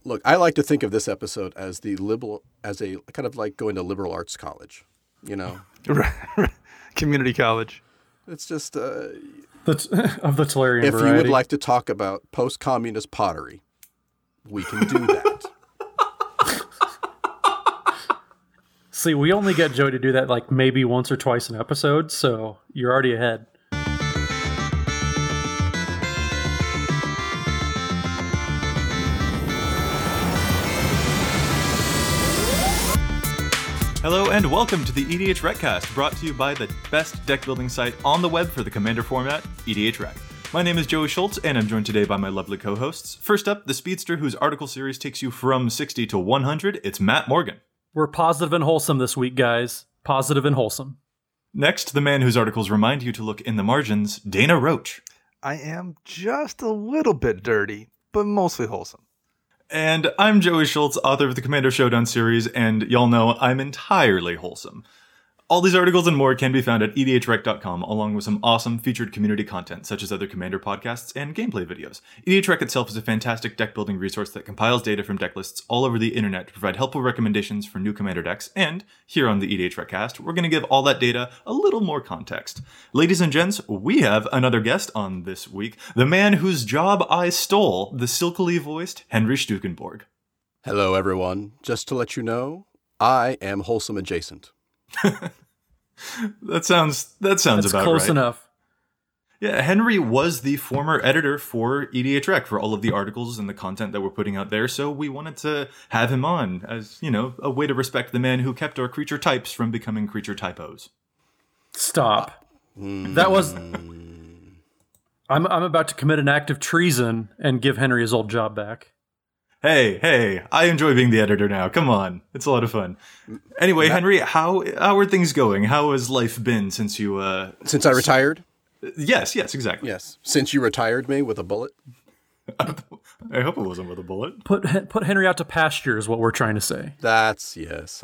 Look, I like to think of this episode as a kind of like going to liberal arts college, you know? Community college. It's just, That's of the Tolarian if variety. you would like to talk about post-communist pottery, we can do that. See, we only get Joey to do that like maybe once or twice an episode, so you're already ahead. Hello and welcome to the EDH Recast, brought to you by the best deck building site on the web for the Commander format, EDH Rec. My name is Joey Schultz, and I'm joined today by my lovely co-hosts. First up, the speedster whose article series takes you from 60 to 100, it's Matt Morgan. We're positive and wholesome this week, guys. Positive and wholesome. Next, the man whose articles remind you to look in the margins, Dana Roach. I am just a little bit dirty, but mostly wholesome. And I'm Joey Schultz, author of the Commander Showdown series, and y'all know I'm entirely wholesome. All these articles and more can be found at edhrec.com, along with some awesome featured community content, such as other Commander podcasts and gameplay videos. EDHREC itself is a fantastic deck-building resource that compiles data from deck lists all over the internet to provide helpful recommendations for new Commander decks, and here on the EDHRECcast, we're going to give all that data a little more context. Ladies and gents, we have another guest on this week, the man whose job I stole, the silkily voiced Henry Stukenborg. Hello, everyone. Just to let you know, I am wholesome adjacent. That sounds That's about close right. enough. Yeah, Henry was the former editor for EDHREC for all of the articles and the content that we're putting out there, so we wanted to have him on as, you know, a way to respect the man who kept our creature types from becoming creature typos. Stop. That was... I'm about to commit an act of treason and give Henry his old job back. Hey, I enjoy being the editor now. Come on. It's a lot of fun. Anyway, Henry, how are things going? How has life been since you... Since I retired? Yes, exactly. Yes. Since you retired me with a bullet? I hope it wasn't with a bullet. Put Henry out to pasture is what we're trying to say. Yes.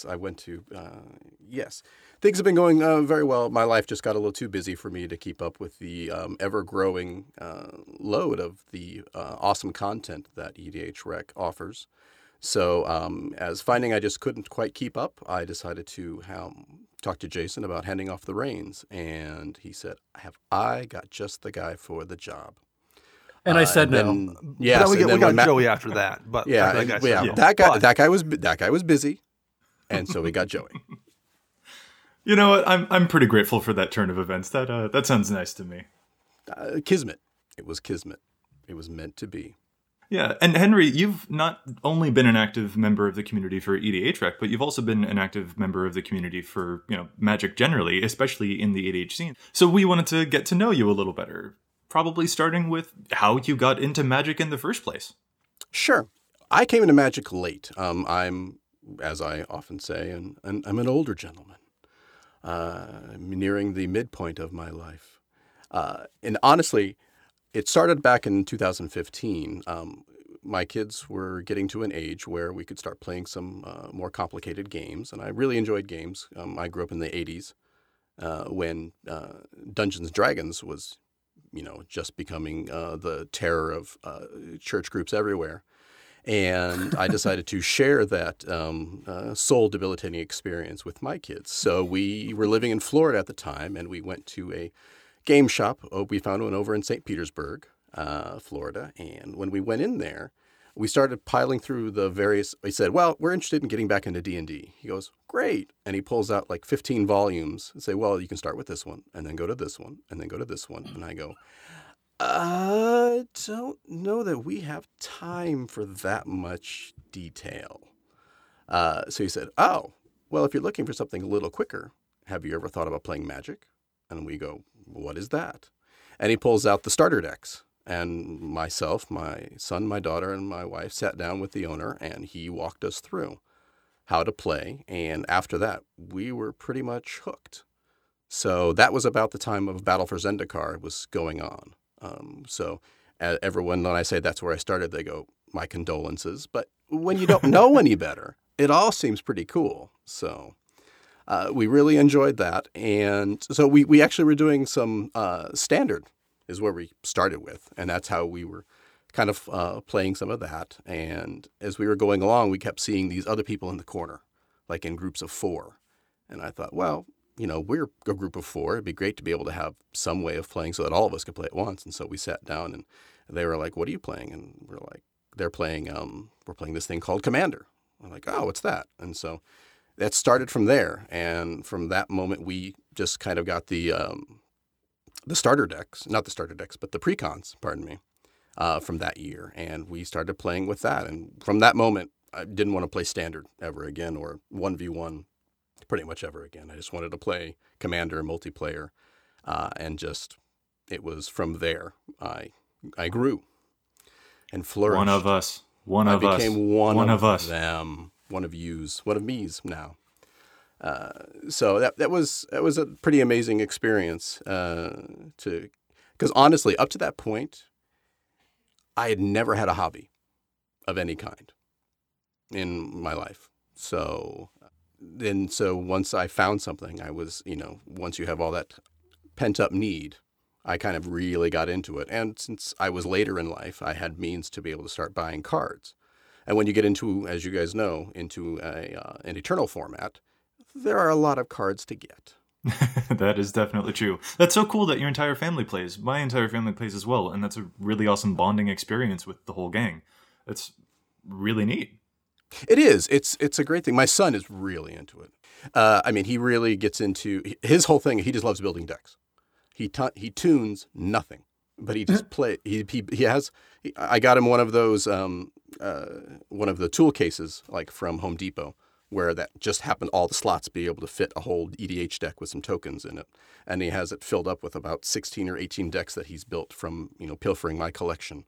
Yes. Things have been going very well. My life just got a little too busy for me to keep up with the ever-growing load of the awesome content that EDHREC offers. So as finding I just couldn't quite keep up, I decided to talk to Jason about handing off the reins. And he said, I got just the guy for the job. And I said no. Yes, But we and then got when Joey after that. But that guy was busy, and so we got Joey. You know what? I'm pretty grateful for that turn of events. That sounds nice to me. Kismet. It was Kismet. It was meant to be. Yeah, and Henry, you've not only been an active member of the community for EDHREC, but you've also been an active member of the community for, Magic generally, especially in the EDH scene. So we wanted to get to know you a little better, probably starting with how you got into Magic in the first place. Sure. I came into Magic late. I'm, as I often say, and I'm an older gentleman. I'm nearing the midpoint of my life. And honestly, it started back in 2015. My kids were getting to an age where we could start playing some more complicated games, and I really enjoyed games. I grew up in the 80s when Dungeons & Dragons was, just becoming the terror of church groups everywhere. And I decided to share that soul-debilitating experience with my kids. So we were living in Florida at the time, and we went to a game shop. We found one over in St. Petersburg, Florida. And when we went in there, we started piling through the various... He said, well, we're interested in getting back into D&D. He goes, great. And he pulls out like 15 volumes and say, well, you can start with this one, and then go to this one, and then go to this one. And I go... I don't know that we have time for that much detail. So he said, oh, well, if you're looking for something a little quicker, have you ever thought about playing Magic? And we go, what is that? And he pulls out the starter decks. And myself, my son, my daughter, and my wife sat down with the owner, and he walked us through how to play. And after that, we were pretty much hooked. So that was about the time of Battle for Zendikar was going on. So everyone, when I say that's where I started, they go, my condolences. But when you don't know any better, it all seems pretty cool. So we really enjoyed that. And so we actually were doing some standard is where we started with. And that's how we were kind of playing some of that. And as we were going along, we kept seeing these other people in the corner, like in groups of 4. And I thought, well, we're a group of 4. It'd be great to be able to have some way of playing so that all of us could play at once. And so we sat down and they were like, what are you playing? And we're like, we're playing this thing called Commander. I'm like, oh, what's that? And so that started from there. And from that moment, we just kind of got the starter decks, not the starter decks, but the precons, pardon me, from that year. And we started playing with that. And from that moment, I didn't want to play Standard ever again or 1v1 pretty much ever again. I just wanted to play Commander and multiplayer. And just, it was from there I grew and flourished. One of us. I became one of us. them, one of yous, one of me's now. So that was a pretty amazing experience because honestly, up to that point, I had never had a hobby of any kind in my life. So once I found something, I was, once you have all that pent up need, I kind of really got into it. And since I was later in life, I had means to be able to start buying cards. And when you get into, as you guys know, into an Eternal format, there are a lot of cards to get. That is definitely true. That's so cool that your entire family plays. My entire family plays as well, and that's a really awesome bonding experience with the whole gang. That's really neat. It is. It's a great thing. My son is really into it. He really gets into his whole thing. He just loves building decks. He tunes nothing, but he just play. I got him one of those one of the tool cases like from Home Depot, where that just happened all the slots be able to fit a whole EDH deck with some tokens in it, and he has it filled up with about 16 or 18 decks that he's built from pilfering my collection,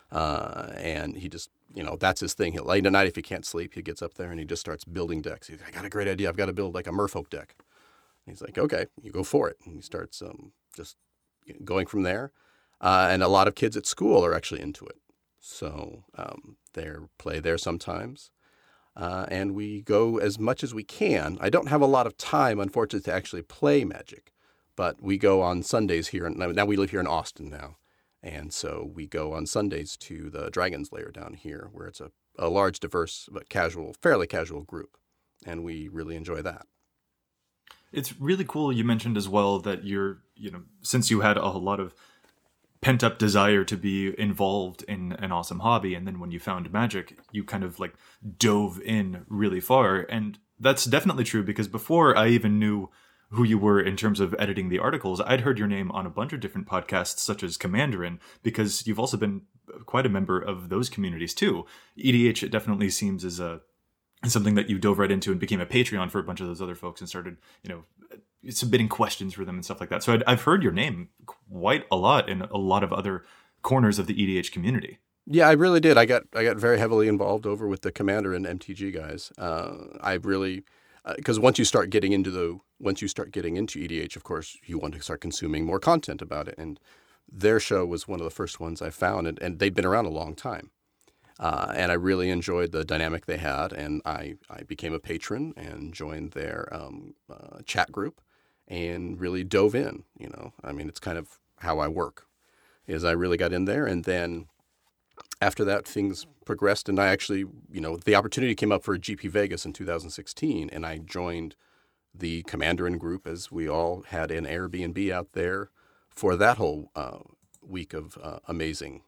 and he just that's his thing. He'll late at night if he can't sleep, he gets up there and he just starts building decks. He's like, I got a great idea. I've got to build like a Merfolk deck. And he's like, okay, you go for it, and he starts just going from there. And a lot of kids at school are actually into it. So they play there sometimes. And we go as much as we can. I don't have a lot of time, unfortunately, to actually play Magic. But we go on Sundays here. Now we live here in Austin now. And so we go on Sundays to the Dragon's Lair down here, where it's a large, diverse, but fairly casual group. And we really enjoy that. It's really cool you mentioned as well that since you had a lot of pent-up desire to be involved in an awesome hobby, and then when you found Magic, you kind of like dove in really far. And that's definitely true, because before I even knew who you were in terms of editing the articles, I'd heard your name on a bunch of different podcasts, such as Commanderin, because you've also been quite a member of those communities too. EDH, it definitely seems as something that you dove right into and became a Patreon for a bunch of those other folks and started, submitting questions for them and stuff like that. So I've heard your name quite a lot in a lot of other corners of the EDH community. Yeah, I really did. I got very heavily involved over with the Commander and MTG guys. I really, because once you start getting into EDH, of course, you want to start consuming more content about it. And their show was one of the first ones I found, and they'd been around a long time. And I really enjoyed the dynamic they had, and I became a patron and joined their chat group and really dove in. It's kind of how I work, is I really got in there. And then after that, things progressed, and I actually, the opportunity came up for GP Vegas in 2016, and I joined the Commanderin group, as we all had an Airbnb out there for that whole week of amazing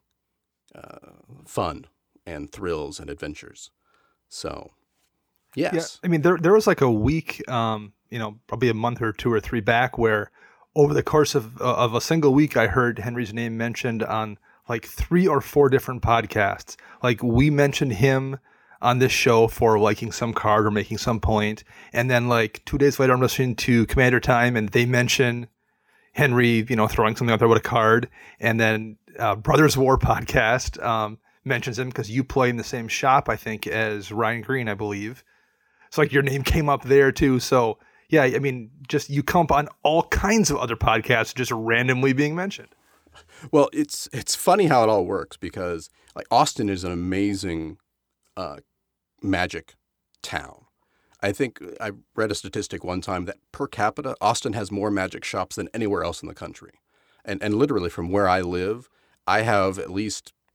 fun and thrills and adventures. So, yes. Yeah, there was like a week, probably a month or 2 or 3 back, where over the course of a single week, I heard Henry's name mentioned on like 3 or 4 different podcasts. Like, we mentioned him on this show for liking some card or making some point, and then like 2 days later, I'm listening to Commander Time, and they mention Henry, throwing something out there with a card, and then Brothers War podcast mentions him because you play in the same shop, I think, as Ryan Green, I believe. So like your name came up there too. So yeah, just you come up on all kinds of other podcasts just randomly being mentioned. Well, it's funny how it all works, because like Austin is an amazing Magic town. I think I read a statistic one time that per capita, Austin has more Magic shops than anywhere else in the country. And literally from where I live, I have at least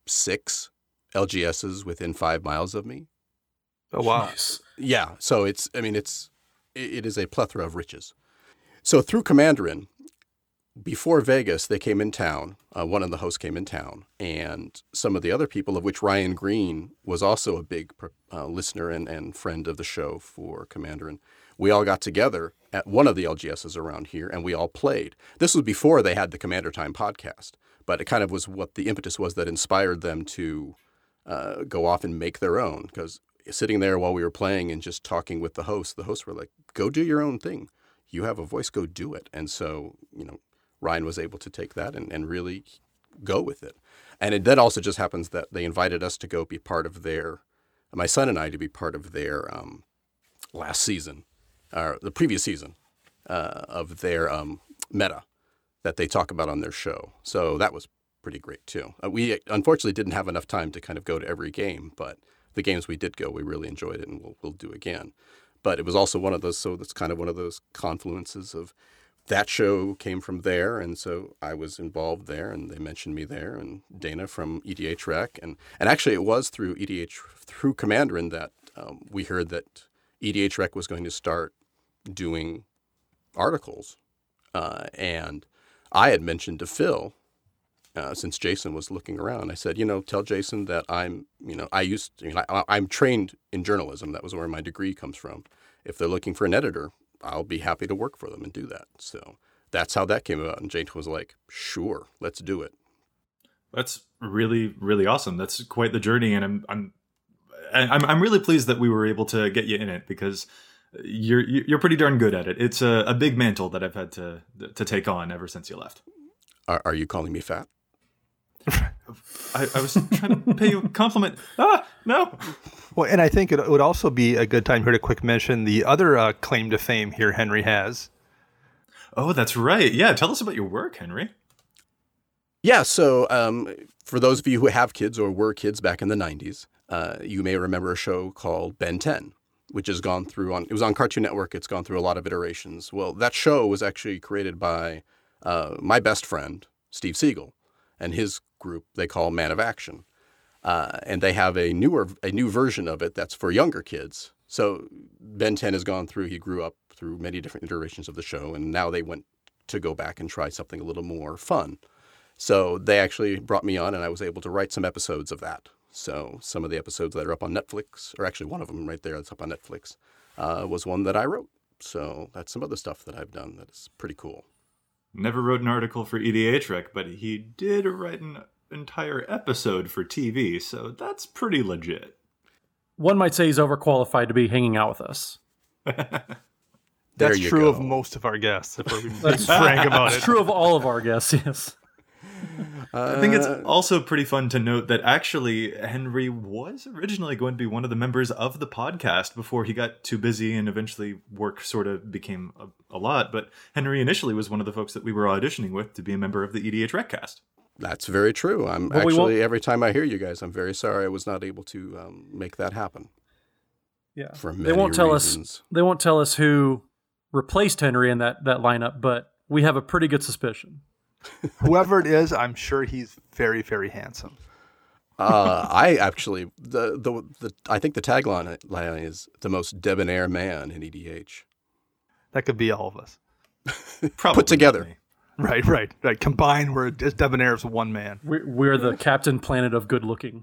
6 LGSs within 5 miles of me. Oh, wow. Jeez. Yeah, so it is a plethora of riches. So through Commanderin, before Vegas, they came in town. One of the hosts came in town, and some of the other people, of which Ryan Green was also a big listener and friend of the show for Commanderin. We all got together at one of the LGSs around here, and we all played. This was before they had the Commander Time podcast, but it kind of was what the impetus was that inspired them to go off and make their own. Because sitting there while we were playing and just talking with the hosts were like, go do your own thing. You have a voice, go do it. And so, Ryan was able to take that and really go with it. And it then also just happens that they invited us to go be part of my son and I to be part of their last season, or the previous season of their meta that they talk about on their show. So that was pretty great too. We unfortunately didn't have enough time to kind of go to every game, but the games we did go, we really enjoyed it, and we'll do again. But it was also one of those, so that's kind of one of those confluences of that show came from there, and so I was involved there, and they mentioned me there, and Dana from EDH Rec, and actually it was through Commanderin that we heard that EDH Rec was going to start doing articles, and I had mentioned to Phil, since Jason was looking around, I said, tell Jason that I'm trained in journalism. That was where my degree comes from. If they're looking for an editor, I'll be happy to work for them and do that. So that's how that came about. And Jason was like, sure, let's do it. That's really, really awesome. That's quite the journey. And I'm really pleased that we were able to get you in it, because you're pretty darn good at it. It's a big mantle that I've had to take on ever since you left. Are you calling me fat? I was trying to pay you a compliment. No. Well, and I think it would also be a good time here to quick mention the other claim to fame here Henry has. Oh, that's right. Yeah, tell us about your work, Henry. Yeah, so for those of you who have kids or were kids back in the 90s, you may remember a show called Ben 10, which has gone through it was on Cartoon Network. It's gone through a lot of iterations. Well, that show was actually created by my best friend, Steve Siegel, and his group they call Man of Action. And they have a new version of it that's for younger kids. So Ben 10 has gone through, he grew up through many different iterations of the show, and now they went to go back and try something a little more fun. So they actually brought me on, and I was able to write some episodes of that. So some of the episodes that are up on Netflix, or actually one of them right there that's up on Netflix, was one that I wrote. So that's some other stuff that I've done that is pretty cool. Never wrote an article for EDH Rec, but he did write an entire episode for TV, so that's pretty legit. One might say he's overqualified to be hanging out with us. That's true of most of our guests, if we're being frank about it. It's true of all of our guests, yes. I think it's also pretty fun to note that actually Henry was originally going to be one of the members of the podcast before he got too busy and eventually work sort of became a lot. But Henry initially was one of the folks that we were auditioning with to be a member of the EDH Recast. That's very true. Every time I hear you guys, I'm very sorry I was not able to make that happen. Yeah, for many they won't tell reasons. us. They won't tell us who replaced Henry in that lineup, but we have a pretty good suspicion. Whoever it is, I'm sure he's very, very handsome. I actually I think the tagline is the most debonair man in EDH. That could be all of us. Put together. Right. Combined, we're as debonair as one man. We're the Captain Planet of good looking.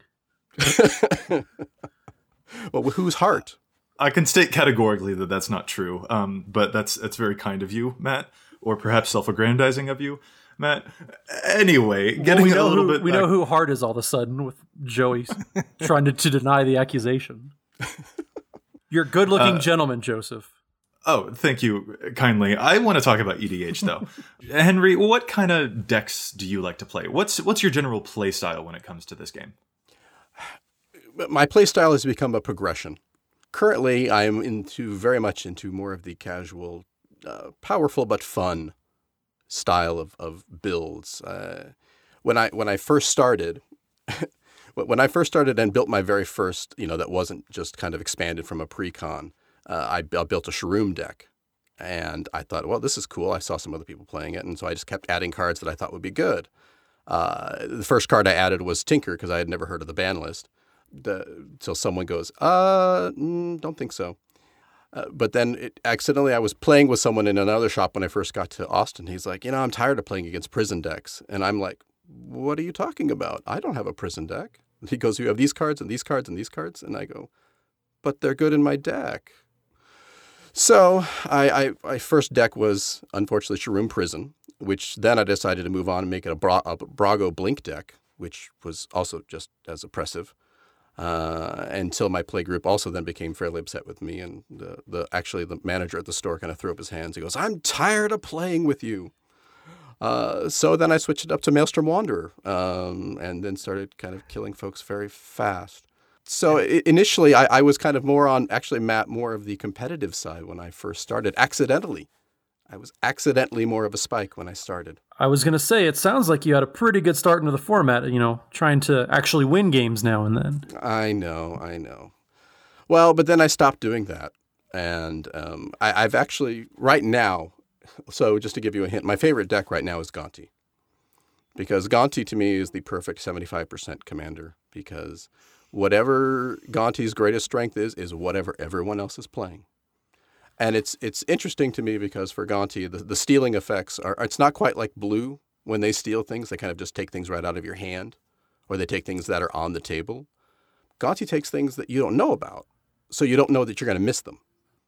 Well, whose heart? I can state categorically that that's not true, but that's very kind of you, Matt, or perhaps self-aggrandizing of you, Matt. Anyway, getting a little bit. We know who Hart is all of a sudden with Joey trying to deny the accusation. You're a good-looking gentleman, Joseph. Oh, thank you kindly. I want to talk about EDH though. Henry, what kind of decks do you like to play? What's your general play style when it comes to this game? My play style has become a progression. Currently, I am very much into more of the casual, powerful but fun style of builds. When I first started, and built my very first, that wasn't just kind of expanded from a pre-con, I built a Shroom deck, and I thought, well, this is cool. I saw some other people playing it, and so I just kept adding cards that I thought would be good. The first card I added was Tinker because I had never heard of the ban list. So someone goes, don't think so. But then accidentally I was playing with someone in another shop when I first got to Austin. He's like, I'm tired of playing against prison decks. And I'm like, what are you talking about? I don't have a prison deck. He goes, you have these cards and these cards and these cards? And I go, but they're good in my deck. So my first deck was, unfortunately, Shroom Prison, which then I decided to move on and make it a Brago Blink deck, which was also just as oppressive. Until my play group also then became fairly upset with me, and actually the manager at the store kind of threw up his hands. He goes, "I'm tired of playing with you." So then I switched it up to Maelstrom Wanderer, and then started kind of killing folks very fast. So initially I was kind of more on, actually, Matt, more of the competitive side when I first started, accidentally. I was accidentally more of a Spike when I started. I was going to say, it sounds like you had a pretty good start into the format, trying to actually win games now and then. I know. Well, but then I stopped doing that. And I've actually, right now, so just to give you a hint, my favorite deck right now is Gonti. Because Gonti to me is the perfect 75% commander. Because whatever Gonti's greatest strength is whatever everyone else is playing. And it's interesting to me because for Gonti, the stealing effects it's not quite like blue when they steal things. They kind of just take things right out of your hand, or they take things that are on the table. Gonti takes things that you don't know about, so you don't know that you're going to miss them.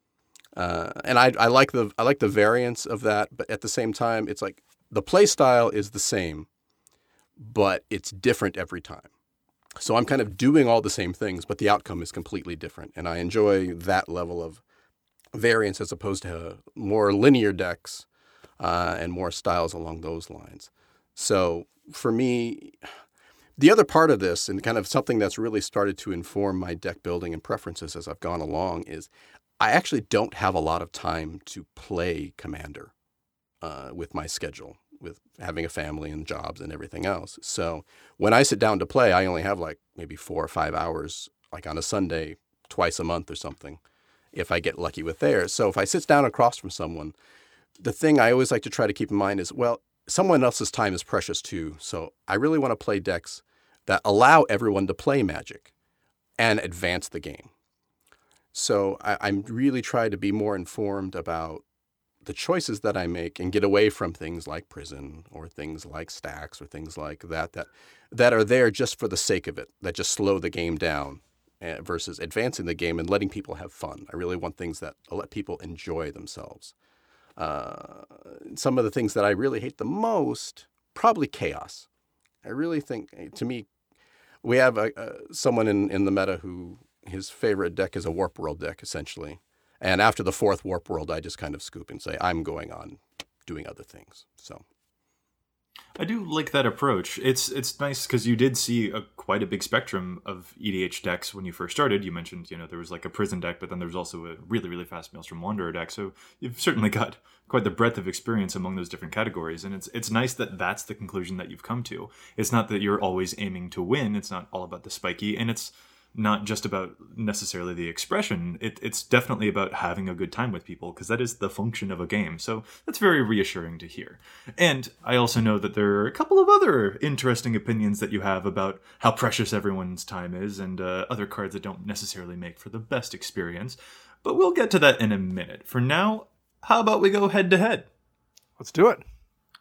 And I like the variance of that, but at the same time, it's like the play style is the same, but it's different every time. So I'm kind of doing all the same things, but the outcome is completely different, and I enjoy that level of variance as opposed to more linear decks and more styles along those lines. So for me, the other part of this, and kind of something that's really started to inform my deck building and preferences as I've gone along, is I actually don't have a lot of time to play Commander with my schedule, with having a family and jobs and everything else. So when I sit down to play, I only have like maybe 4 or 5 hours, like on a Sunday, twice a month or something, if I get lucky with theirs. So if I sit down across from someone, the thing I always like to try to keep in mind is, well, someone else's time is precious too. So I really want to play decks that allow everyone to play Magic and advance the game. So I'm really trying to be more informed about the choices that I make and get away from things like Prison or things like Stacks or things like that are there just for the sake of it, that just slow the game down. Versus advancing the game and letting people have fun. I really want things that let people enjoy themselves. Some of the things that I really hate the most, probably chaos. I really think, to me, we have someone in the meta who his favorite deck is a Warp World deck, essentially. And after the 4th Warp World, I just kind of scoop and say, I'm going on doing other things. So I do like that approach. It's nice because you did see quite a big spectrum of EDH decks when you first started. You mentioned, there was like a Prison deck, but then there was also a really, really fast Maelstrom Wanderer deck. So you've certainly got quite the breadth of experience among those different categories. And it's nice that that's the conclusion that you've come to. It's not that you're always aiming to win. It's not all about the spiky. And it's not just about necessarily the expression. It's definitely about having a good time with people, because that is the function of a game. So that's very reassuring to hear. And I also know that there are a couple of other interesting opinions that you have about how precious everyone's time is, and other cards that don't necessarily make for the best experience. But we'll get to that in a minute. For now, how about we go head to head? Let's do it.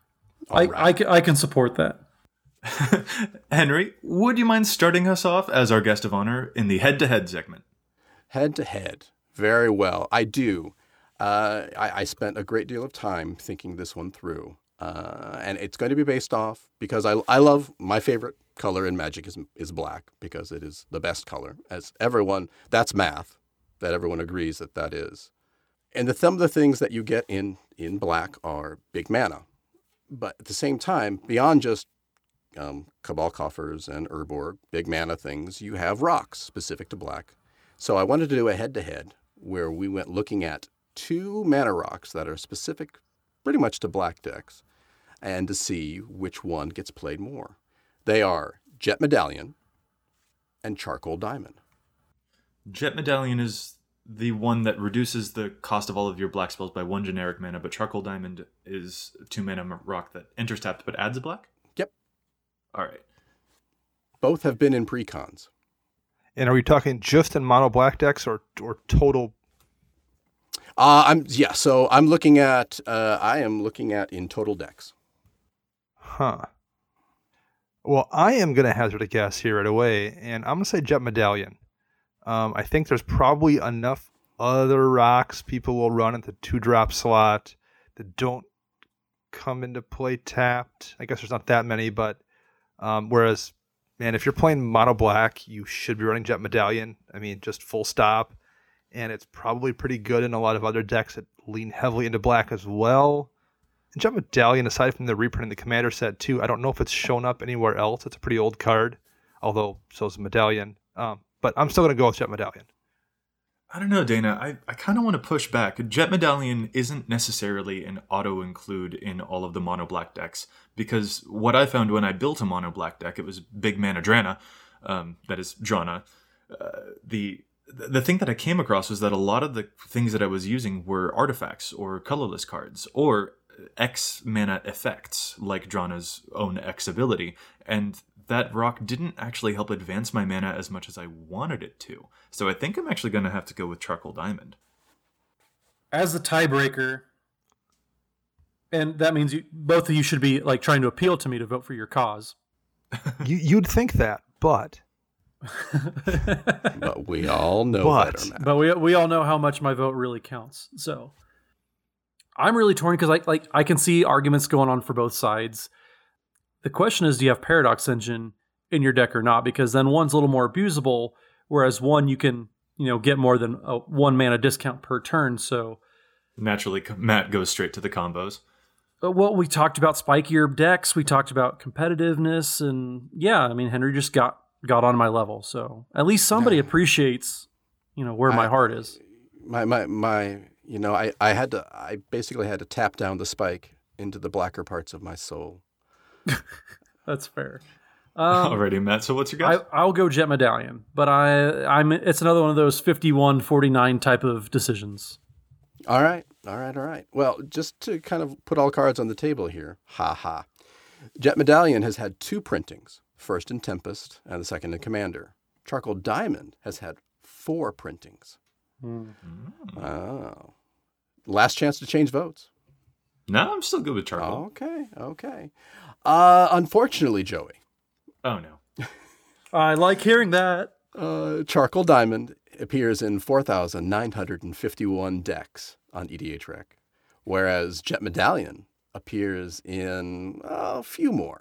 I can support that. Henry, would you mind starting us off as our guest of honor in the head-to-head segment? Head-to-head. Very well. I do. I spent a great deal of time thinking this one through. And it's going to be based off, because I love, my favorite color in Magic is black, because it is the best color. As everyone, that's math, that everyone agrees that is. And some of the things that you get in black are big mana. But at the same time, beyond just Cabal Coffers and Urborg, big mana things, you have rocks specific to black. So I wanted to do a head-to-head where we went looking at 2 mana rocks that are specific pretty much to black decks, and to see which one gets played more. They are Jet Medallion and Charcoal Diamond. Jet Medallion is the one that reduces the cost of all of your black spells by 1 generic mana, but Charcoal Diamond is a 2 mana rock that enters tapped but adds a black? Yep. All right. Both have been in precons. And are we talking just in mono black decks or total? So I'm looking at in total decks. Huh. Well, I am going to hazard a guess here right away, and I'm going to say Jet Medallion. I think there's probably enough other rocks people will run at the 2-drop slot that don't come into play tapped. I guess there's not that many, but whereas, man, if you're playing mono black, you should be running Jet Medallion. I mean, just full stop. And it's probably pretty good in a lot of other decks that lean heavily into black as well. And Jet Medallion, aside from the reprint in the Commander set too, I don't know if it's shown up anywhere else. It's a pretty old card, although so is Medallion. But I'm still going to go with Jet Medallion. I don't know, Dana. I kind of want to push back. Jet Medallion isn't necessarily an auto-include in all of the mono black decks, because what I found when I built a mono black deck, it was big mana Drana, that is Drana. The thing that I came across was that a lot of the things that I was using were artifacts or colorless cards or X mana effects, like Drana's own X ability, and that rock didn't actually help advance my mana as much as I wanted it to. So I think I'm actually going to have to go with Charcoal Diamond. As the tiebreaker, and that means both of you should be like trying to appeal to me to vote for your cause. You'd think that, but... But we all know better, Matt. But we all know how much my vote really counts. So I'm really torn because I can see arguments going on for both sides. The question is, do you have Paradox Engine in your deck or not? Because then one's a little more abusable, whereas one you can get more than a 1 mana discount per turn. So naturally, Matt goes straight to the combos. Well, we talked about spikier decks. We talked about competitiveness, and Henry just got on my level. So at least somebody appreciates, where my heart is. I basically had to tap down the spike into the blacker parts of my soul. That's fair. Alrighty, Matt. So what's your guess? I'll go Jet Medallion, but it's another one of those 51-49 type of decisions. All right. Well, just to kind of put all cards on the table here, Jet Medallion has had 2 printings, first in Tempest and the second in Commander. Charcoal Diamond has had 4 printings. Mm-hmm. Oh. Last chance to change votes. No, I'm still good with Charcoal. Okay. Unfortunately, Joey. Oh, no. I like hearing that. Charcoal Diamond appears in 4,951 decks on EDHREC, whereas Jet Medallion appears in a few more,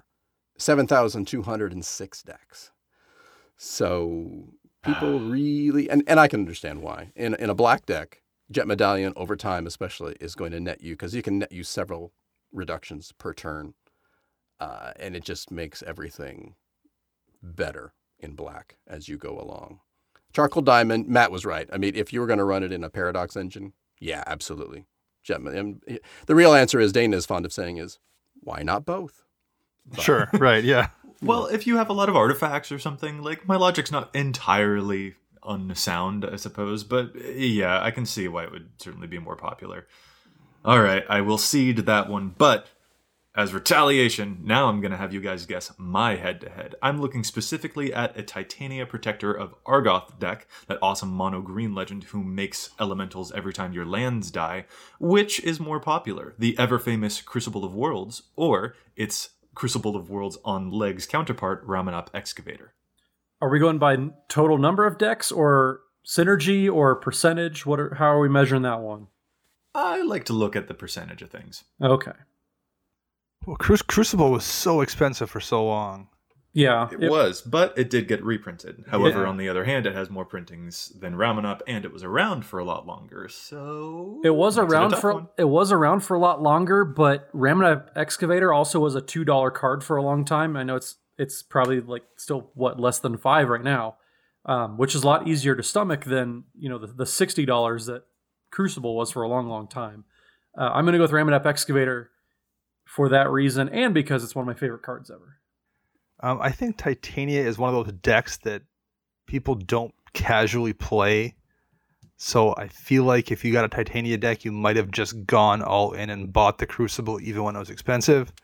7,206 decks. So people really, and I can understand why. In a black deck, Jet Medallion over time especially is going to net you, because you can net you several reductions per turn, and it just makes everything better in black as you go along. Charcoal Diamond, Matt was right. I mean, if you were going to run it in a Paradox Engine, yeah, absolutely. The real answer, is Dana is fond of saying, is why not both? But, sure, right, yeah. Well, if you have a lot of artifacts or something, like, my logic's not entirely unsound, I suppose, but yeah, I can see why it would certainly be more popular. All right, I will cede that one, but as retaliation, now I'm going to have you guys guess my head-to-head. I'm looking specifically at a Titania Protector of Argoth deck, that awesome mono-green legend who makes elementals every time your lands die. Which is more popular, the ever-famous Crucible of Worlds, or its Crucible of Worlds on legs counterpart, Ramunap Excavator? Are we going by total number of decks, or synergy, or percentage? How are we measuring that one? I like to look at the percentage of things. Okay. Well, Crucible was so expensive for so long. Yeah. It was, but it did get reprinted. However, on the other hand, it has more printings than Ramunap, and it was around for a lot longer. So it was around for a lot longer, but Ramunap Excavator also was a $2 card for a long time. I know it's probably like still less than $5 right now, which is a lot easier to stomach than the $60 that Crucible was for a long, long time. I'm going to go with Ramunap Excavator for that reason, and because it's one of my favorite cards ever. I think Titania is one of those decks that people don't casually play. So I feel like if you got a Titania deck, you might have just gone all in and bought the Crucible even when it was expensive.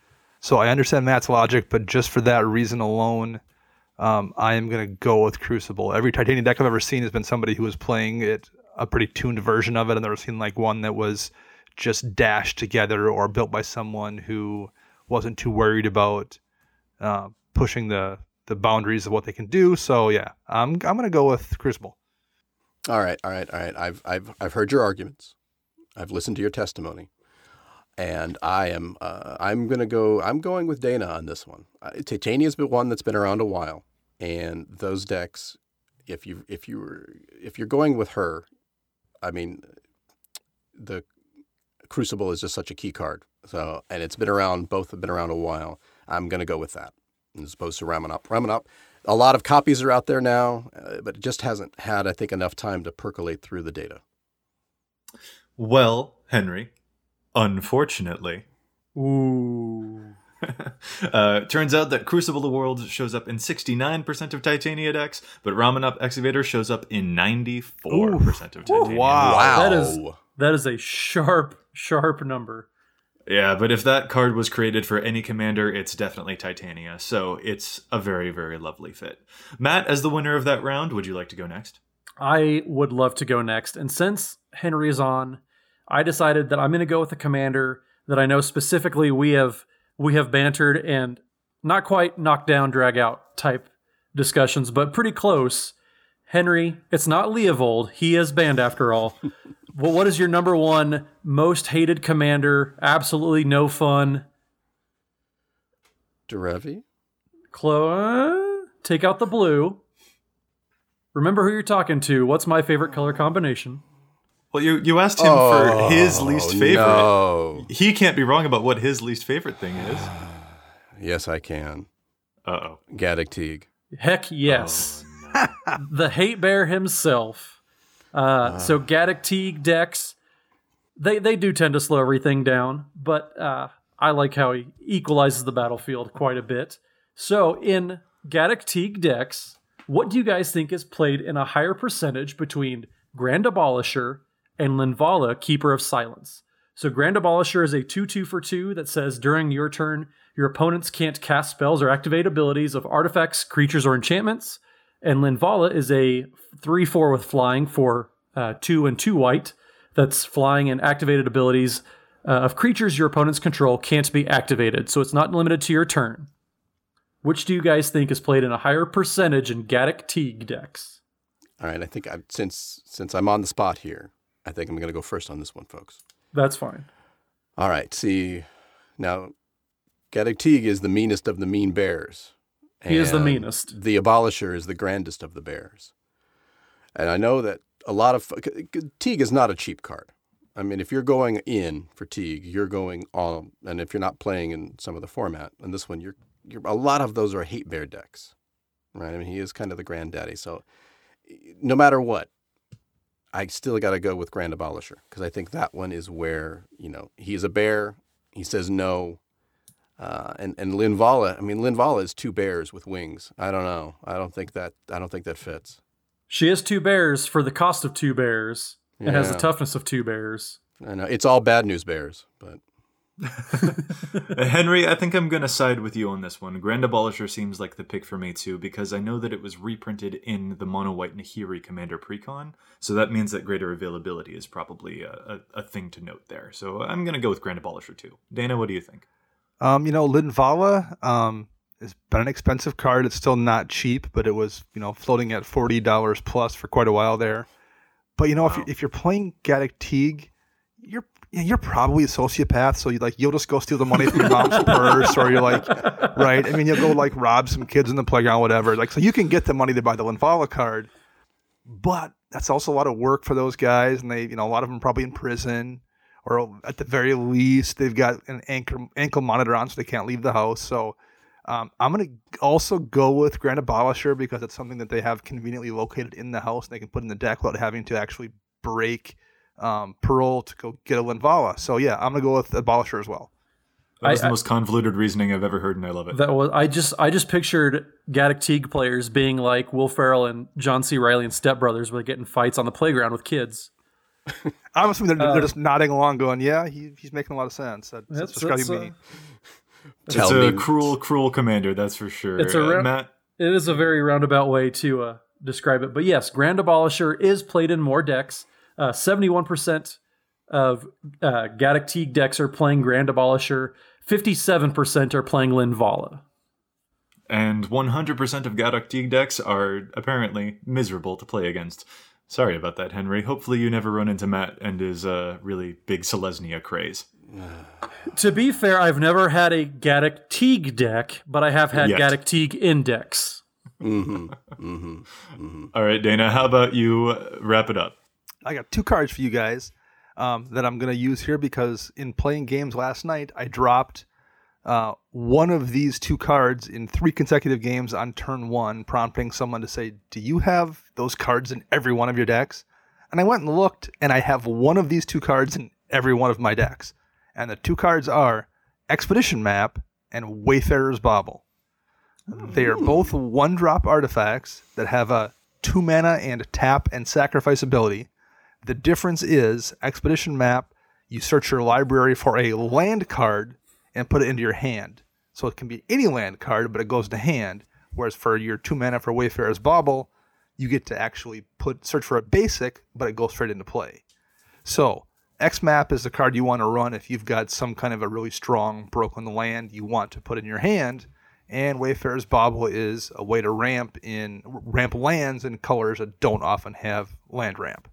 So I understand Matt's logic, but just for that reason alone, I am going to go with Crucible. Every Titanium deck I've ever seen has been somebody who was playing it, a pretty tuned version of it. I've never seen like one that was just dashed together or built by someone who wasn't too worried about pushing the boundaries of what they can do. So yeah, I'm going to go with Crucible. All right. I've heard your arguments. I've listened to your testimony, and I'm going with Dana on this one. Titania's been one that's been around a while, and those decks, if you're going with her, I mean, the Crucible is just such a key card. So, and it's been around. Both have been around a while. I'm going to go with that as opposed to Ramunap. Ramunap, a lot of copies are out there now, but it just hasn't had, I think, enough time to percolate through the data. Well, Henry, unfortunately. Ooh. Turns out that Crucible of the Worlds shows up in 69% of Titania decks, but Ramunap Excavator shows up in 94% of Titania. Wow. That is a sharp number. Yeah, but if that card was created for any commander, it's definitely Titania, so it's a very, very lovely fit. Matt, as the winner of that round, would you like to go next? I would love to go next, and since Henry is on, I decided that I'm going to go with a commander that I know specifically we have bantered and not quite knock down, drag out type discussions, but pretty close. Henry, it's not Leovold. He is banned after all. Well, what is your number one most hated commander? Absolutely no fun. Derevi? Take out the blue. Remember who you're talking to. What's my favorite color combination? Well, you asked him for his least favorite. No. He can't be wrong about what his least favorite thing is. Yes, I can. Uh-oh. Gaddock Teague. Heck yes. Oh, no. The hate bear himself. So Gaddock Teague decks, they do tend to slow everything down, but I like how he equalizes the battlefield quite a bit. So in Gaddock Teague decks, what do you guys think is played in a higher percentage between Grand Abolisher and Linvala, Keeper of Silence? So Grand Abolisher is a 2/2 for 2 that says during your turn, your opponents can't cast spells or activate abilities of artifacts, creatures, or enchantments. And Linvala is a 3/4 with flying for 2 and 2 white. That's flying and activated abilities of creatures your opponents control can't be activated. So it's not limited to your turn. Which do you guys think is played in a higher percentage in Gaddock Teague decks? All right, I think since I'm on the spot here, I think I'm going to go first on this one, folks. That's fine. All right, see, now Gaddock Teague is the meanest of the mean bears. He is the And meanest. The Abolisher is the grandest of the bears. And I know that a lot of Teague is not a cheap card. I mean, if you're going in for Teague, you're going all, and if you're not playing in some of the format, and this one, you're a lot of those are hate bear decks, right? I mean, he is kind of the granddaddy. So no matter what, I still got to go with Grand Abolisher because I think that one is where, he's a bear. He says no. And Linvala, Linvala is 2 bears with wings. I don't know. I don't think that fits. She is 2 bears for the cost of 2 bears. It has the toughness of 2 bears. I know. It's all bad news bears, but. Henry, I think I'm going to side with you on this one. Grand Abolisher seems like the pick for me too, because I know that it was reprinted in the Mono White Nahiri Commander Precon, so that means that greater availability is probably a thing to note there. So I'm going to go with Grand Abolisher too. Dana, what do you think? Linvala has been an expensive card. It's still not cheap, but it was, floating at $40 plus for quite a while there. But if you're playing Gaddock Teague, you're probably a sociopath. So you'll just go steal the money from your mom's purse, or you're like, right? You'll go rob some kids in the playground, whatever. So you can get the money to buy the Linvala card, but that's also a lot of work for those guys, and they, a lot of them are probably in prison. Or at the very least, they've got an ankle monitor on so they can't leave the house. So I'm going to also go with Grand Abolisher because it's something that they have conveniently located in the house and they can put in the deck without having to actually break Pearl to go get a Linvala. So yeah, I'm going to go with Abolisher as well. That was the most convoluted reasoning I've ever heard, and I love it. That was I just pictured Gaddock Teague players being like Will Ferrell and John C. Reilly and Step Brothers, where they get in fights on the playground with kids. I'm assuming they're just nodding along, going, "Yeah, he's making a lot of sense." That's describing me. It's a cruel commander, that's for sure. It's Matt? It is a very roundabout way to describe it. But yes, Grand Abolisher is played in more decks. 71% of Gaddock Teeg decks are playing Grand Abolisher. 57% are playing Linvala. And 100% of Gaddock Teeg decks are apparently miserable to play against. Sorry about that, Henry. Hopefully you never run into Matt and his really big Selesnya craze. To be fair, I've never had a Gaddock Teeg deck, but I have had Gaddock Teeg index. All right, Dana, how about you wrap it up? I got 2 cards for you guys that I'm going to use here because in playing games last night, I dropped one of these 2 cards in 3 consecutive games on turn 1, prompting someone to say, do you have those cards in every one of your decks? And I went and looked, and I have one of these 2 cards in every one of my decks. And the 2 cards are Expedition Map and Wayfarer's Bauble. They are both 1-drop artifacts that have a 2 mana and tap and sacrifice ability. The difference is Expedition Map, you search your library for a land card and put it into your hand. So it can be any land card, but it goes to hand. Whereas for your 2 mana for Wayfarer's Bauble, you get to actually search for a basic, but it goes straight into play. So X-Map is the card you want to run if you've got some kind of a really strong broken land you want to put in your hand. And Wayfarer's Bauble is a way to ramp lands in colors that don't often have land ramp.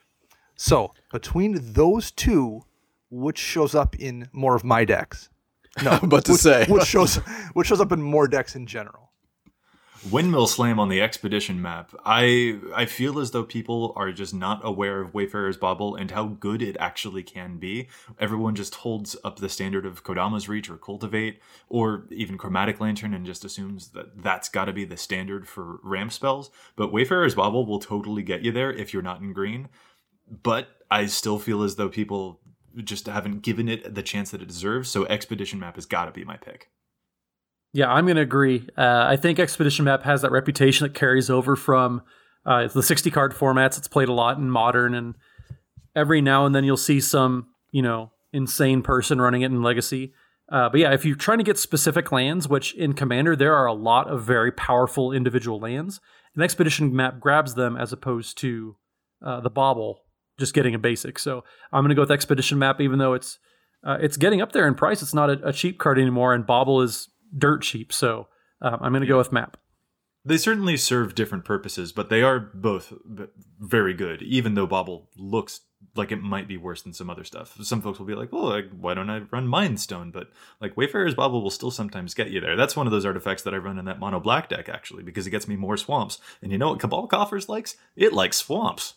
So between those 2, which shows up in more of my decks? No, but which shows up in more decks in general. Windmill Slam on the Expedition Map. I feel as though people are just not aware of Wayfarer's Bauble and how good it actually can be. Everyone just holds up the standard of Kodama's Reach or Cultivate or even Chromatic Lantern and just assumes that that's got to be the standard for ramp spells. But Wayfarer's Bauble will totally get you there if you're not in green. But I still feel as though people just haven't given it the chance that it deserves. So Expedition Map has got to be my pick. Yeah, I'm going to agree. I think Expedition Map has that reputation that carries over from the 60-card formats. It's played a lot in Modern, and every now and then you'll see some, insane person running it in Legacy. But yeah, if you're trying to get specific lands, which in Commander there are a lot of very powerful individual lands, an Expedition Map grabs them as opposed to the Bauble just getting a basic. So I'm going to go with Expedition Map, even though it's getting up there in price. It's not a cheap card anymore, and Bauble is dirt cheap, so I'm going to go with Map. They certainly serve different purposes, but they are both very good, even though Bauble looks like it might be worse than some other stuff. Some folks will be like, why don't I run Mind Stone? But Wayfarer's Bauble will still sometimes get you there. That's one of those artifacts that I run in that mono black deck, actually, because it gets me more swamps. And you know what Cabal Coffers likes? It likes swamps.